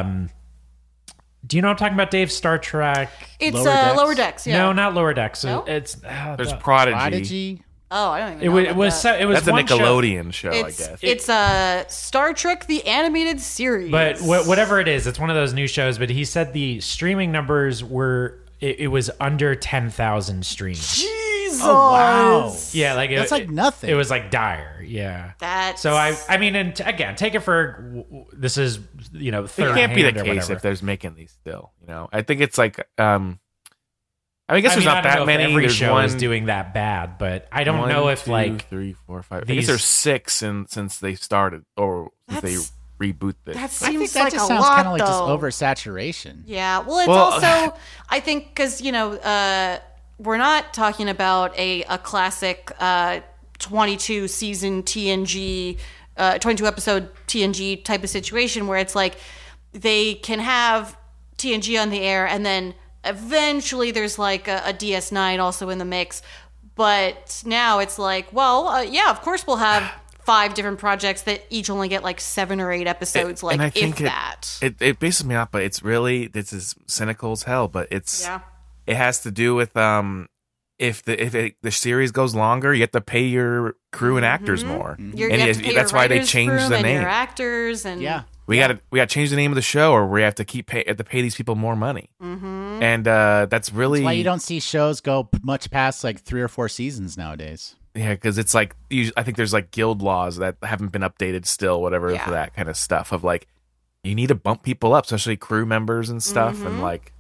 Do you know what I'm talking about, Dave? Star Trek? It's Lower Decks. Yeah. No, not Lower Decks. No? It's there's Prodigy. Oh, I don't even know. It was that's a one Nickelodeon show, I guess. It's Star Trek the animated series. But whatever it is, it's one of those new shows. But he said the streaming numbers were it was under 10,000 streams. Jesus! Oh wow! Yeah, like that's like nothing. It was like dire. Yeah. That's so I mean, and again, take it for this is third it can't be the case whatever. if there's making these still. I think it's like I guess there's not that many. Every there's show one is doing that bad, but I don't know if 2, like 3, 4, 5. I guess there's 6 since they started or since they reboot this. That I seems think that like just a sounds lot, kind of like just though. oversaturation. Yeah, well, it's also I think because we're not talking about a classic 22 season TNG, 22 episode TNG type of situation where it's like they can have TNG on the air and then eventually there's like a DS9 also in the mix. But now it's like, well, yeah, of course we'll have 5 different projects that each only get like 7 or 8 episodes, and I think that. It bases me off, but it's really this is cynical as hell. But it has to do with if the series goes longer, you have to pay your crew and actors more, that's why they changed the name. Your actors and we got to change the name of the show, or we have to pay these people more money. Mm-hmm. And that's really why you don't see shows go much past like 3 or 4 seasons nowadays. Yeah, because it's like I think there's like guild laws that haven't been updated still, whatever for that kind of stuff. Of like, you need to bump people up, especially crew members and stuff, and like,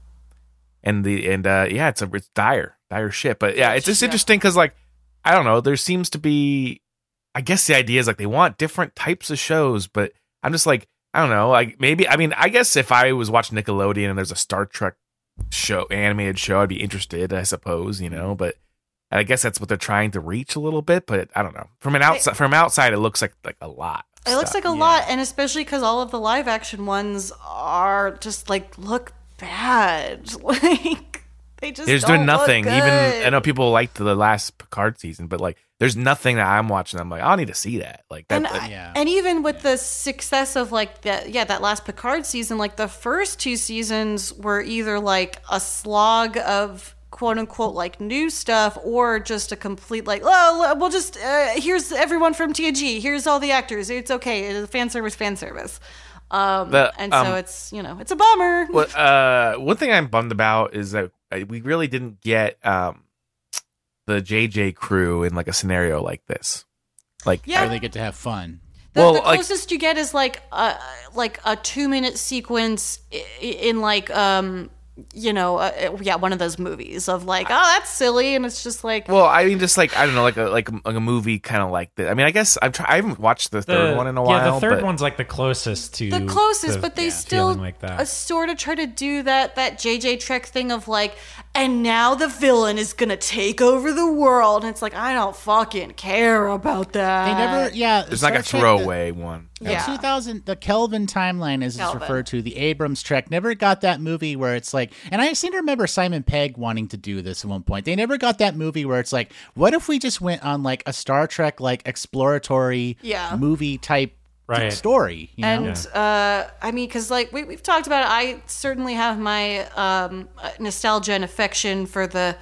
it's dire shit. But yeah, it's just interesting because like, I don't know, there seems to be, I guess the idea is like they want different types of shows, but I'm just like, I don't know, like maybe I guess if I was watching Nickelodeon and there's a Star Trek animated show, I'd be interested, I suppose, but. And I guess that's what they're trying to reach a little bit, but I don't know. From outside, it looks like a lot. It looks like a lot, and especially because all of the live action ones are just like look bad. Like they just there's don't doing nothing. Look good. Even I know people liked the last Picard season, but like there's nothing that I'm watching. I'm like, I need to see that. Like that. And even with the success of like that last Picard season, like the first 2 seasons were either like a slog of quote unquote like new stuff or just a complete like, oh, we'll just here's everyone from TNG, here's all the actors, it's okay, it's fan service so it's it's a bummer. One thing I'm bummed about is that we really didn't get the JJ crew in like a scenario like this, like where they get to have fun. The closest you get is like a 2-minute sequence in like one of those movies of like, oh, that's silly, and it's just like, well, I mean, just like I don't know, like a movie kind of like that. I mean, I guess I haven't watched the third one in a while. Yeah, the third one's like the closest, but they still like that. Sort of try to do that JJ Trek thing of like and now the villain is gonna take over the world. And it's like, I don't fucking care about that. They never, yeah. There's like a Star Trek, throwaway one. The 2000, the Kelvin timeline, as it's referred to, the Abrams Trek, never got that movie where it's like, and I seem to remember Simon Pegg wanting to do this at one point. They never got that movie where it's like, what if we just went on like a Star Trek like exploratory movie type story? You know? And I mean, because like we've talked about it, I certainly have my nostalgia and affection for the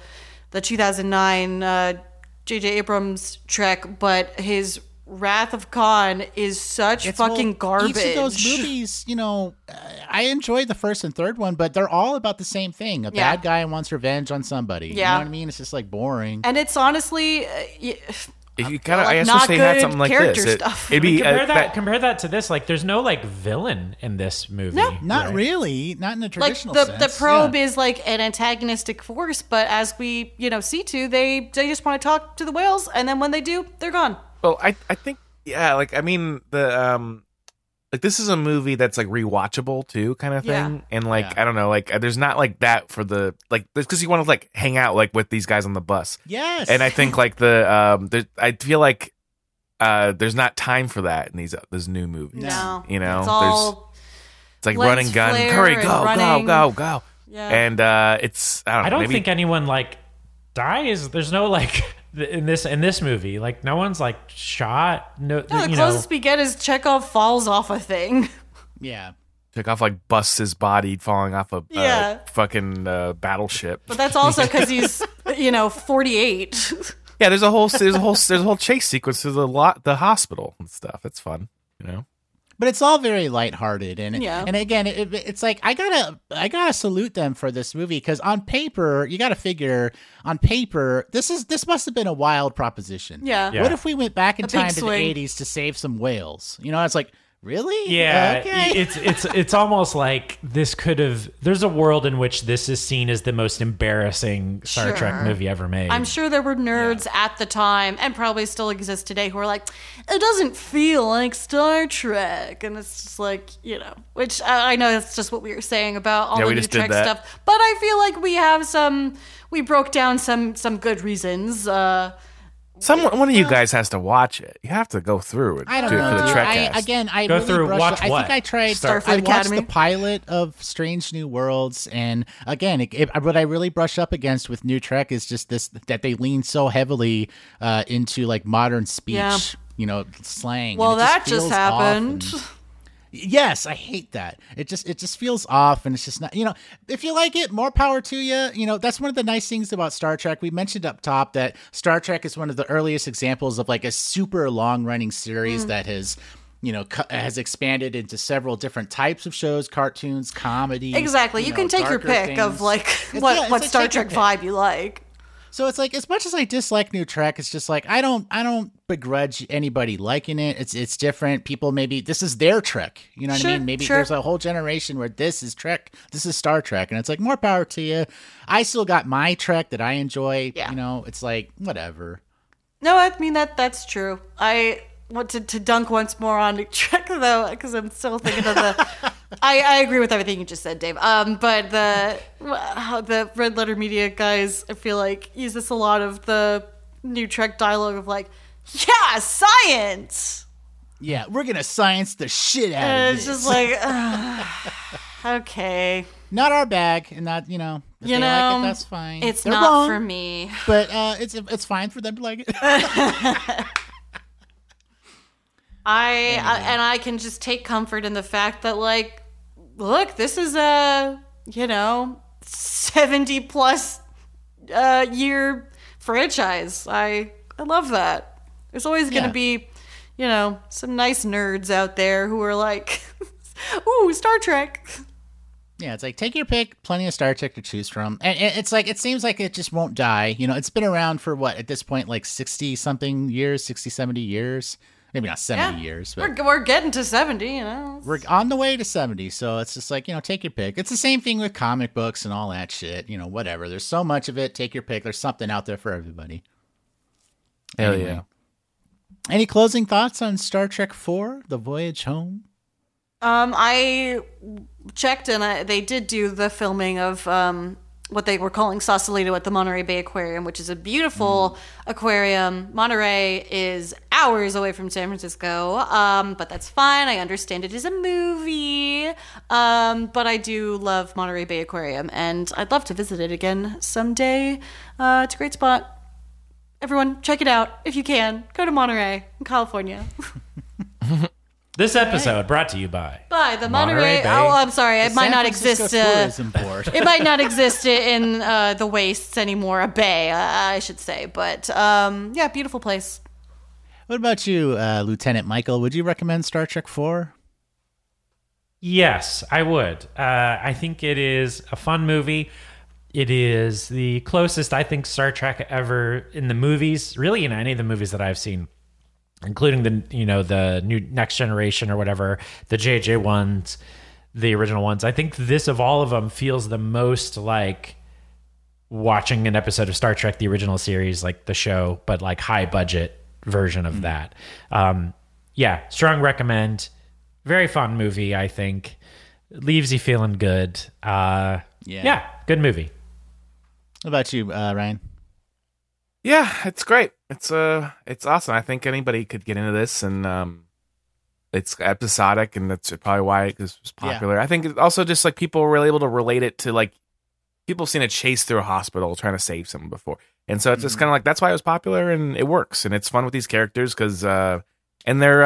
2009 J.J. Abrams Trek, but his Wrath of Khan is such fucking garbage. Each of those movies, you know, I enjoyed the first and third one, but they're all about the same thing. A bad guy wants revenge on somebody. You know what I mean? It's just like boring. And it's honestly... If you kind of, I guess, wish they had something like this. It'd be compare that to this. Like, there's no like villain in this movie. No, not really. Not in the traditional sense. sense. The probe is like an antagonistic force, but as we see to, they just want to talk to the whales, and then when they do, they're gone. Well, I think like I mean the like this is a movie that's like rewatchable too, kind of thing, and like I don't know, like there's not like that for the like because you want to like hang out like with these guys on the bus. Yes, and I think like I feel like there's not time for that in this new movies. No, you know, it's all it's like running gun, hurry, go, yeah. And it's I don't know, think anyone like dies. There's no like. In this movie, like no one's like shot. No, the closest we get is Chekhov falls off a thing. Yeah, Chekhov like busts his body falling off a fucking battleship. But that's also because he's 48. Yeah, there's a whole chase sequence to the hospital and stuff. It's fun, you know. But it's all very lighthearted, and yeah. And again, it's like I gotta salute them for this movie because on paper, you gotta figure on paper this must have been a wild proposition. Yeah. What if we went back in time to the 80s to save some whales? You know, it's like really? Yeah. Okay. It's almost like this could have. There's a world in which this is seen as the most embarrassing Star Trek movie ever made. I'm sure there were nerds at the time, and probably still exist today, who are like, it doesn't feel like Star Trek, and it's just like which I know that's just what we were saying about all the new Trek stuff, but I feel like we broke down some good reasons. One of you guys has to watch it. You have to go through it. I don't know. For the Trekcast. I go really through. Watch I what? think I tried. Starfleet I Academy. watched the pilot of Strange New Worlds, and again, what I really brush up against with New Trek is just this that they lean so heavily into like modern speech, slang. Well, and that just happened. Yes, I hate that. It just feels off, and it's just not. If you like it, more power to you. That's one of the nice things about Star Trek. We mentioned up top that Star Trek is one of the earliest examples of like a super long running series that has. Has expanded into several different types of shows, cartoons, comedy. Exactly. You can take your pick things. of like what Star Trek vibe you like. So it's like, as much as I dislike New Trek, it's just like I don't begrudge anybody liking it. It's different. People this is their Trek. You know what I mean? Maybe there's a whole generation where this is Trek, this is Star Trek, and it's like more power to you. I still got my Trek that I enjoy. Yeah. It's like whatever. No, I mean that's true. I want to dunk once more on New Trek though, because I'm still thinking of the. I agree with everything you just said, Dave. But the Red Letter Media guys, I feel like, use this a lot of the New Trek dialogue of like, yeah, science. Yeah, we're gonna science the shit out of this. It's just like, okay, not our bag, and not if they like it, that's fine. It's They're not wrong, for me, but it's fine for them to like it. I can just take comfort in the fact that, like, look, this is a 70 plus year franchise. I love that. There's always going to be some nice nerds out there who are like, ooh, Star Trek. Yeah, it's like, take your pick. Plenty of Star Trek to choose from. And it's like, it seems like it just won't die. It's been around for what, at this point, like 60 something years, 60, 70 years. Maybe not 70 years, but we're getting to 70, We're on the way to 70, so it's just like, take your pick. It's the same thing with comic books and all that shit, whatever. There's so much of it, take your pick. There's something out there for everybody. Hell yeah. Any closing thoughts on Star Trek IV, The Voyage Home? I checked, and they did do the filming of what they were calling Sausalito at the Monterey Bay Aquarium, which is a beautiful aquarium. Monterey is hours away from San Francisco, but that's fine. I understand it is a movie, but I do love Monterey Bay Aquarium, and I'd love to visit it again someday. It's a great spot. Everyone, check it out if you can. Go to Monterey in California. This episode brought to you by the Monterey Bay. Oh, I'm sorry. It might not exist. It might not exist in the wastes anymore. A bay, I should say. But yeah, beautiful place. What about you, Lieutenant Michael? Would you recommend Star Trek 4? Yes, I would. I think it is a fun movie. It is the closest, I think, Star Trek ever in the movies, really in any of the movies that I've seen, including the new Next Generation or whatever, the JJ ones, the original ones. I think this of all of them feels the most like watching an episode of Star Trek, the original series, like the show, but like high budget version of that. Yeah, strong recommend. Very fun movie, I think. Leaves you feeling good. Yeah, good movie. What about you, Ryan? Yeah, it's great. It's awesome. I think anybody could get into this, and it's episodic, and that's probably why it was popular. Yeah. I think it's also just like people were able to relate it to like people have seen a chase through a hospital trying to save someone before, and so it's just kind of like that's why it was popular, and it works, and it's fun with these characters because and they're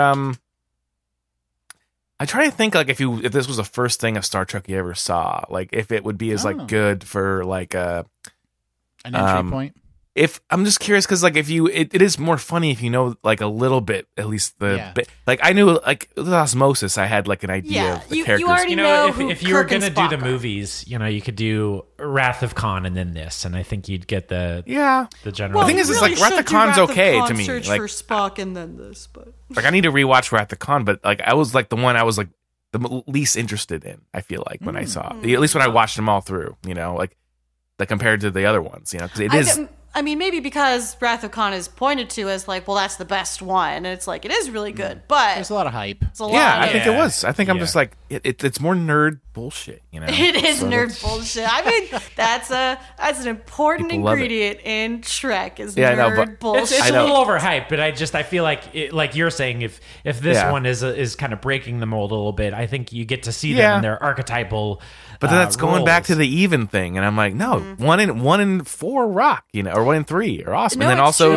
I try to think like if this was the first thing of Star Trek you ever saw, like if it would be as like good for like an entry point. If I'm just curious because like if you it is more funny if you know like a little bit at least bit like I knew like with Osmosis I had like an idea of the characters. You already know who if you were Kirk and gonna do the Spock are. movies, you could do Wrath of Khan and then this, and I think you'd get the general. Well, the thing is, like Wrath of Khan's okay to me. Search like for Spock and then this, but like I need to rewatch Wrath of Khan, but like I was like the one I was like the least interested in. I feel like when I saw it, at least when I watched them all through, like compared to the other ones, because it is. I mean, maybe because Wrath of Khan is pointed to as like, well, that's the best one, and it's like it is really good, but there's a lot of hype. It's a lot. I think it was. I think I'm just like it's more nerd bullshit. It is so nerd bullshit. I mean, that's an important ingredient in Trek is nerd bullshit. It's a little overhyped, but I feel like like you're saying, if this one is kind of breaking the mold a little bit, I think you get to see them in their archetypal. But then that's going back to the even thing, and I'm like, no, 1 in 4 rock, or 1 in 3 are awesome, and then also,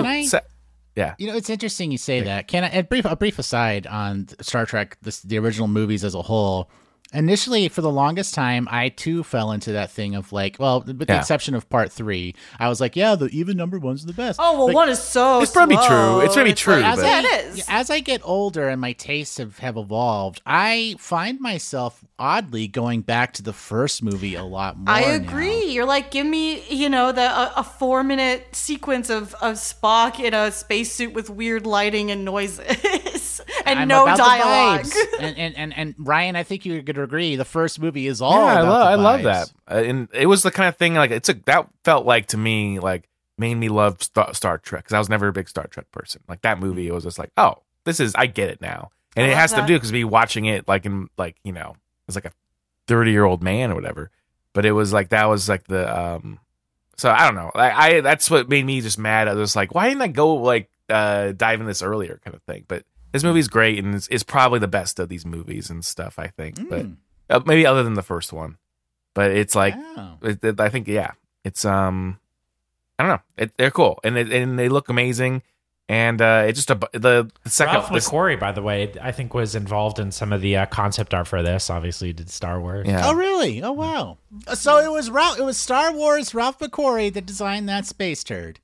it's interesting you say that. Can I a brief aside on Star Trek, the original movies as a whole? Initially, for the longest time, I too fell into that thing of like, well, with the exception of part 3, I was like, the even number one's the best. Oh, well, like, one is so it's probably slow. true. It's probably true. Like, but... it is. As I get older and my tastes have evolved, I find myself oddly going back to the first movie a lot more. I agree. Now. You're like, give me, a 4-minute sequence of Spock in a spacesuit with weird lighting and noises and I'm no about dialogue. The vibes. and Ryan, I think you're going to agree. The first movie is all I love vibes. that, and it was the kind of thing like that felt like to me like made me love Star Trek because I was never a big Star Trek person. Like that movie, it was just like, oh, I get it now, and it has to do because me watching it like in like as like a 30-year-old man or whatever. But it was like that was like the so I don't know. I that's what made me just mad. I was like, why didn't I go like dive in this earlier kind of thing? But this movie's great and it's probably the best of these movies and stuff. I think, but maybe other than the first one. But it's like I think it's I don't know. They're cool and they look amazing. And it's just the second. Ralph McQuarrie, by the way, I think was involved in some of the concept art for this. Obviously, he did Star Wars. Yeah. Oh, really? Oh, wow. So it was Star Wars Ralph McQuarrie that designed that space turd.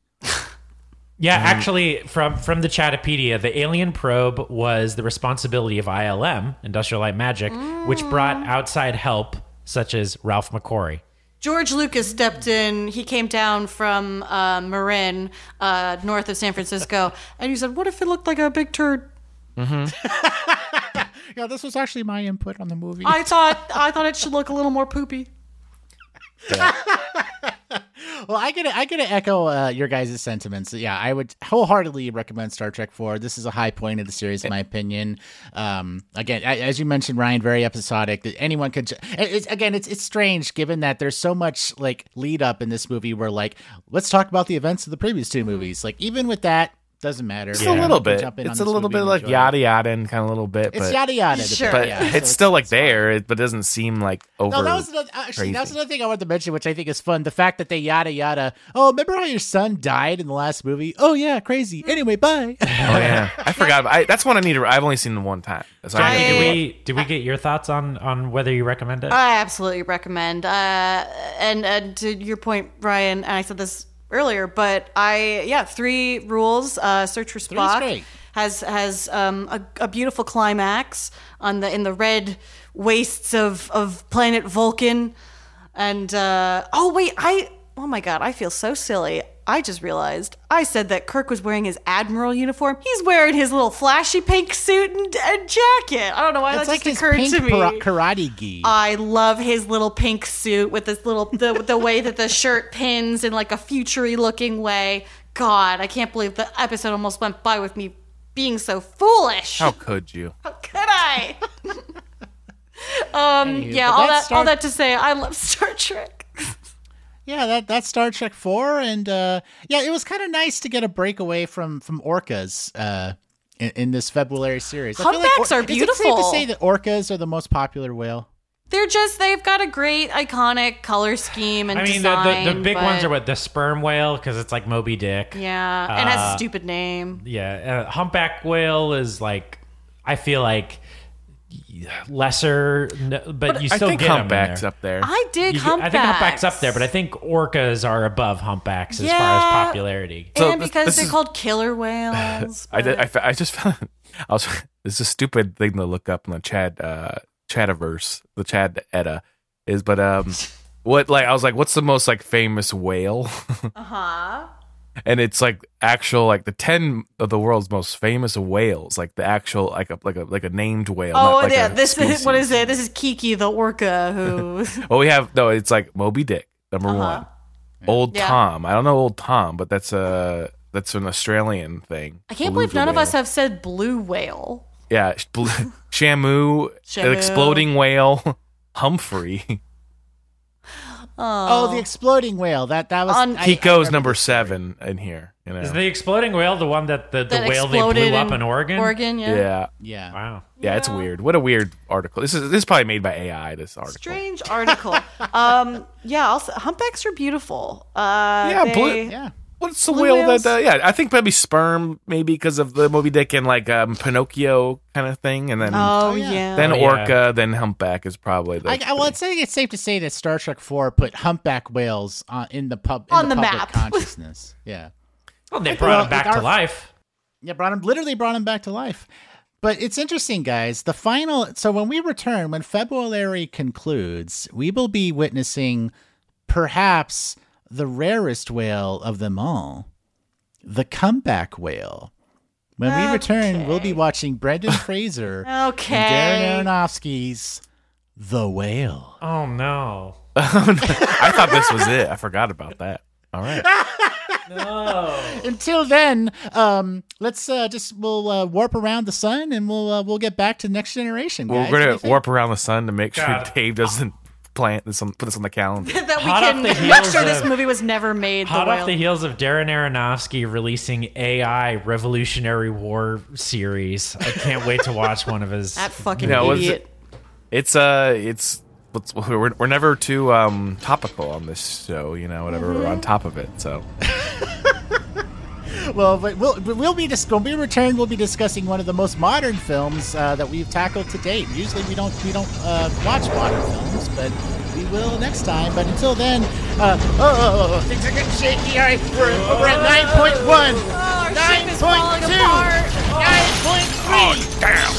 Yeah, actually, from the Chatapedia, the alien probe was the responsibility of ILM, Industrial Light Magic, which brought outside help such as Ralph McQuarrie. George Lucas stepped in. He came down from Marin, north of San Francisco, and he said, "What if it looked like a big turd?" Mm-hmm. Yeah, this was actually my input on the movie. I thought it should look a little more poopy. Yeah. Well, I gotta echo your guys' sentiments. Yeah, I would wholeheartely recommend Star Trek 4. This is a high point of the series, in my opinion. Again, as you mentioned, Ryan, very episodic. That anyone could. It's strange given that there's so much like lead up in this movie. Where like, let's talk about the events of the previous two movies. Like, even with that. Doesn't matter. Just a little bit. It's a little bit like yada yada and kind of a little bit. It's yada yada. Sure. But yeah, it's still like there, but it doesn't seem like over. No, that was another thing I wanted to mention, which I think is fun. The fact that they yada yada. Oh, remember how your son died in the last movie? Oh yeah, crazy. Anyway, bye. Oh yeah, I forgot. That's one I need to. I've only seen the one time. So did we get your thoughts on whether you recommend it? I absolutely recommend. And to your point, Ryan, and I said this earlier, but 3 rules. Search for Spock has a beautiful climax in the red wastes of planet Vulcan, and oh my god, I feel so silly. I just realized I said that Kirk was wearing his admiral uniform. He's wearing his little flashy pink suit and jacket. I don't know why that just occurred to me. Karate gi. I love his little pink suit with this little the way that the shirt pins in like a futury looking way. God, I can't believe the episode almost went by with me being so foolish. How could you? How could I? All that to say, I love Star Trek. Yeah, that's Star Trek 4, and it was kind of nice to get a break away from orcas in this February series. Humpbacks are beautiful. Is it safe to say that orcas are the most popular whale? They've got a great iconic color scheme and design. The big ones are the sperm whale, because it's like Moby Dick. Yeah, and has a stupid name. Yeah, humpback whale is like, I feel like lesser, but you still get humpbacks up there. I dig humpbacks. I think humpbacks up there, but I think orcas are above humpbacks as far as popularity. And because they're called killer whales. I just found it's a stupid thing to look up in the Chadiverse, the Chad Edda is, but I was like, what's the most like famous whale? And it's like actual like the 10 of the world's most famous whales, like the actual like a named whale. Oh yeah, this is what is it? This is Kiki the orca who. It's like Moby Dick number 1, Old Tom. I don't know Old Tom, but that's an Australian thing. I can't believe none of us have said blue whale. Yeah, Shamu, an exploding whale, Humphrey. Oh, the exploding whale. That was Kiko's number 7 in here. You know? Is the exploding whale the one that the whale they blew up in Oregon? Oregon, yeah. Wow. Yeah, it's weird. What a weird article. This is probably made by AI. This article. Strange article. Also, humpbacks are beautiful. What's the whale that? I think maybe sperm, maybe because of the Moby Dick and like Pinocchio kind of thing, and then then orca, then humpback is probably the. I'd say it's safe to say that Star Trek 4 put humpback whales in the public map consciousness. Yeah. Well, they brought him back to life. Yeah, literally brought him back to life. But it's interesting, guys. So when we return, when February concludes, we will be witnessing perhaps the rarest whale of them all, the comeback whale. When we return, we'll be watching Brendan Fraser and Darren Aronofsky's The Whale. Oh, no. I thought this was it. I forgot about that. All right. No. Until then, let's we'll warp around the sun, and we'll get back to Next Generation, guys. We're going to warp around the sun to make sure Dave doesn't put this on the calendar. That we can make sure this movie was never made. Hot off the heels of Darren Aronofsky releasing AI Revolutionary War series. I can't wait to watch one of his. That fucking idiot. We're never too topical on this show, whatever. We're on top of it, so. Well, but we'll be when we return, we'll be discussing one of the most modern films that we've tackled to date. Usually we don't watch modern films, but we will next time. But until then, things are getting shaky. All right, we're at 9.1, 9.2, 9.3. Oh, damn!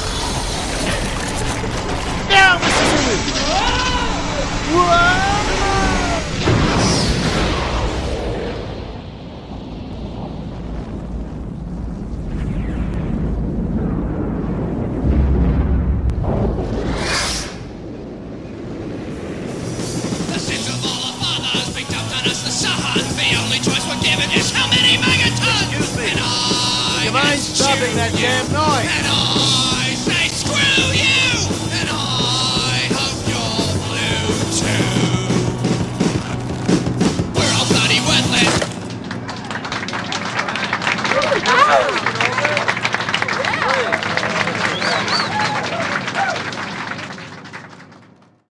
Down, Mr. Zulu. Whoa! The sins of all our fathers be dumped on us, the Sahans making that damn noise.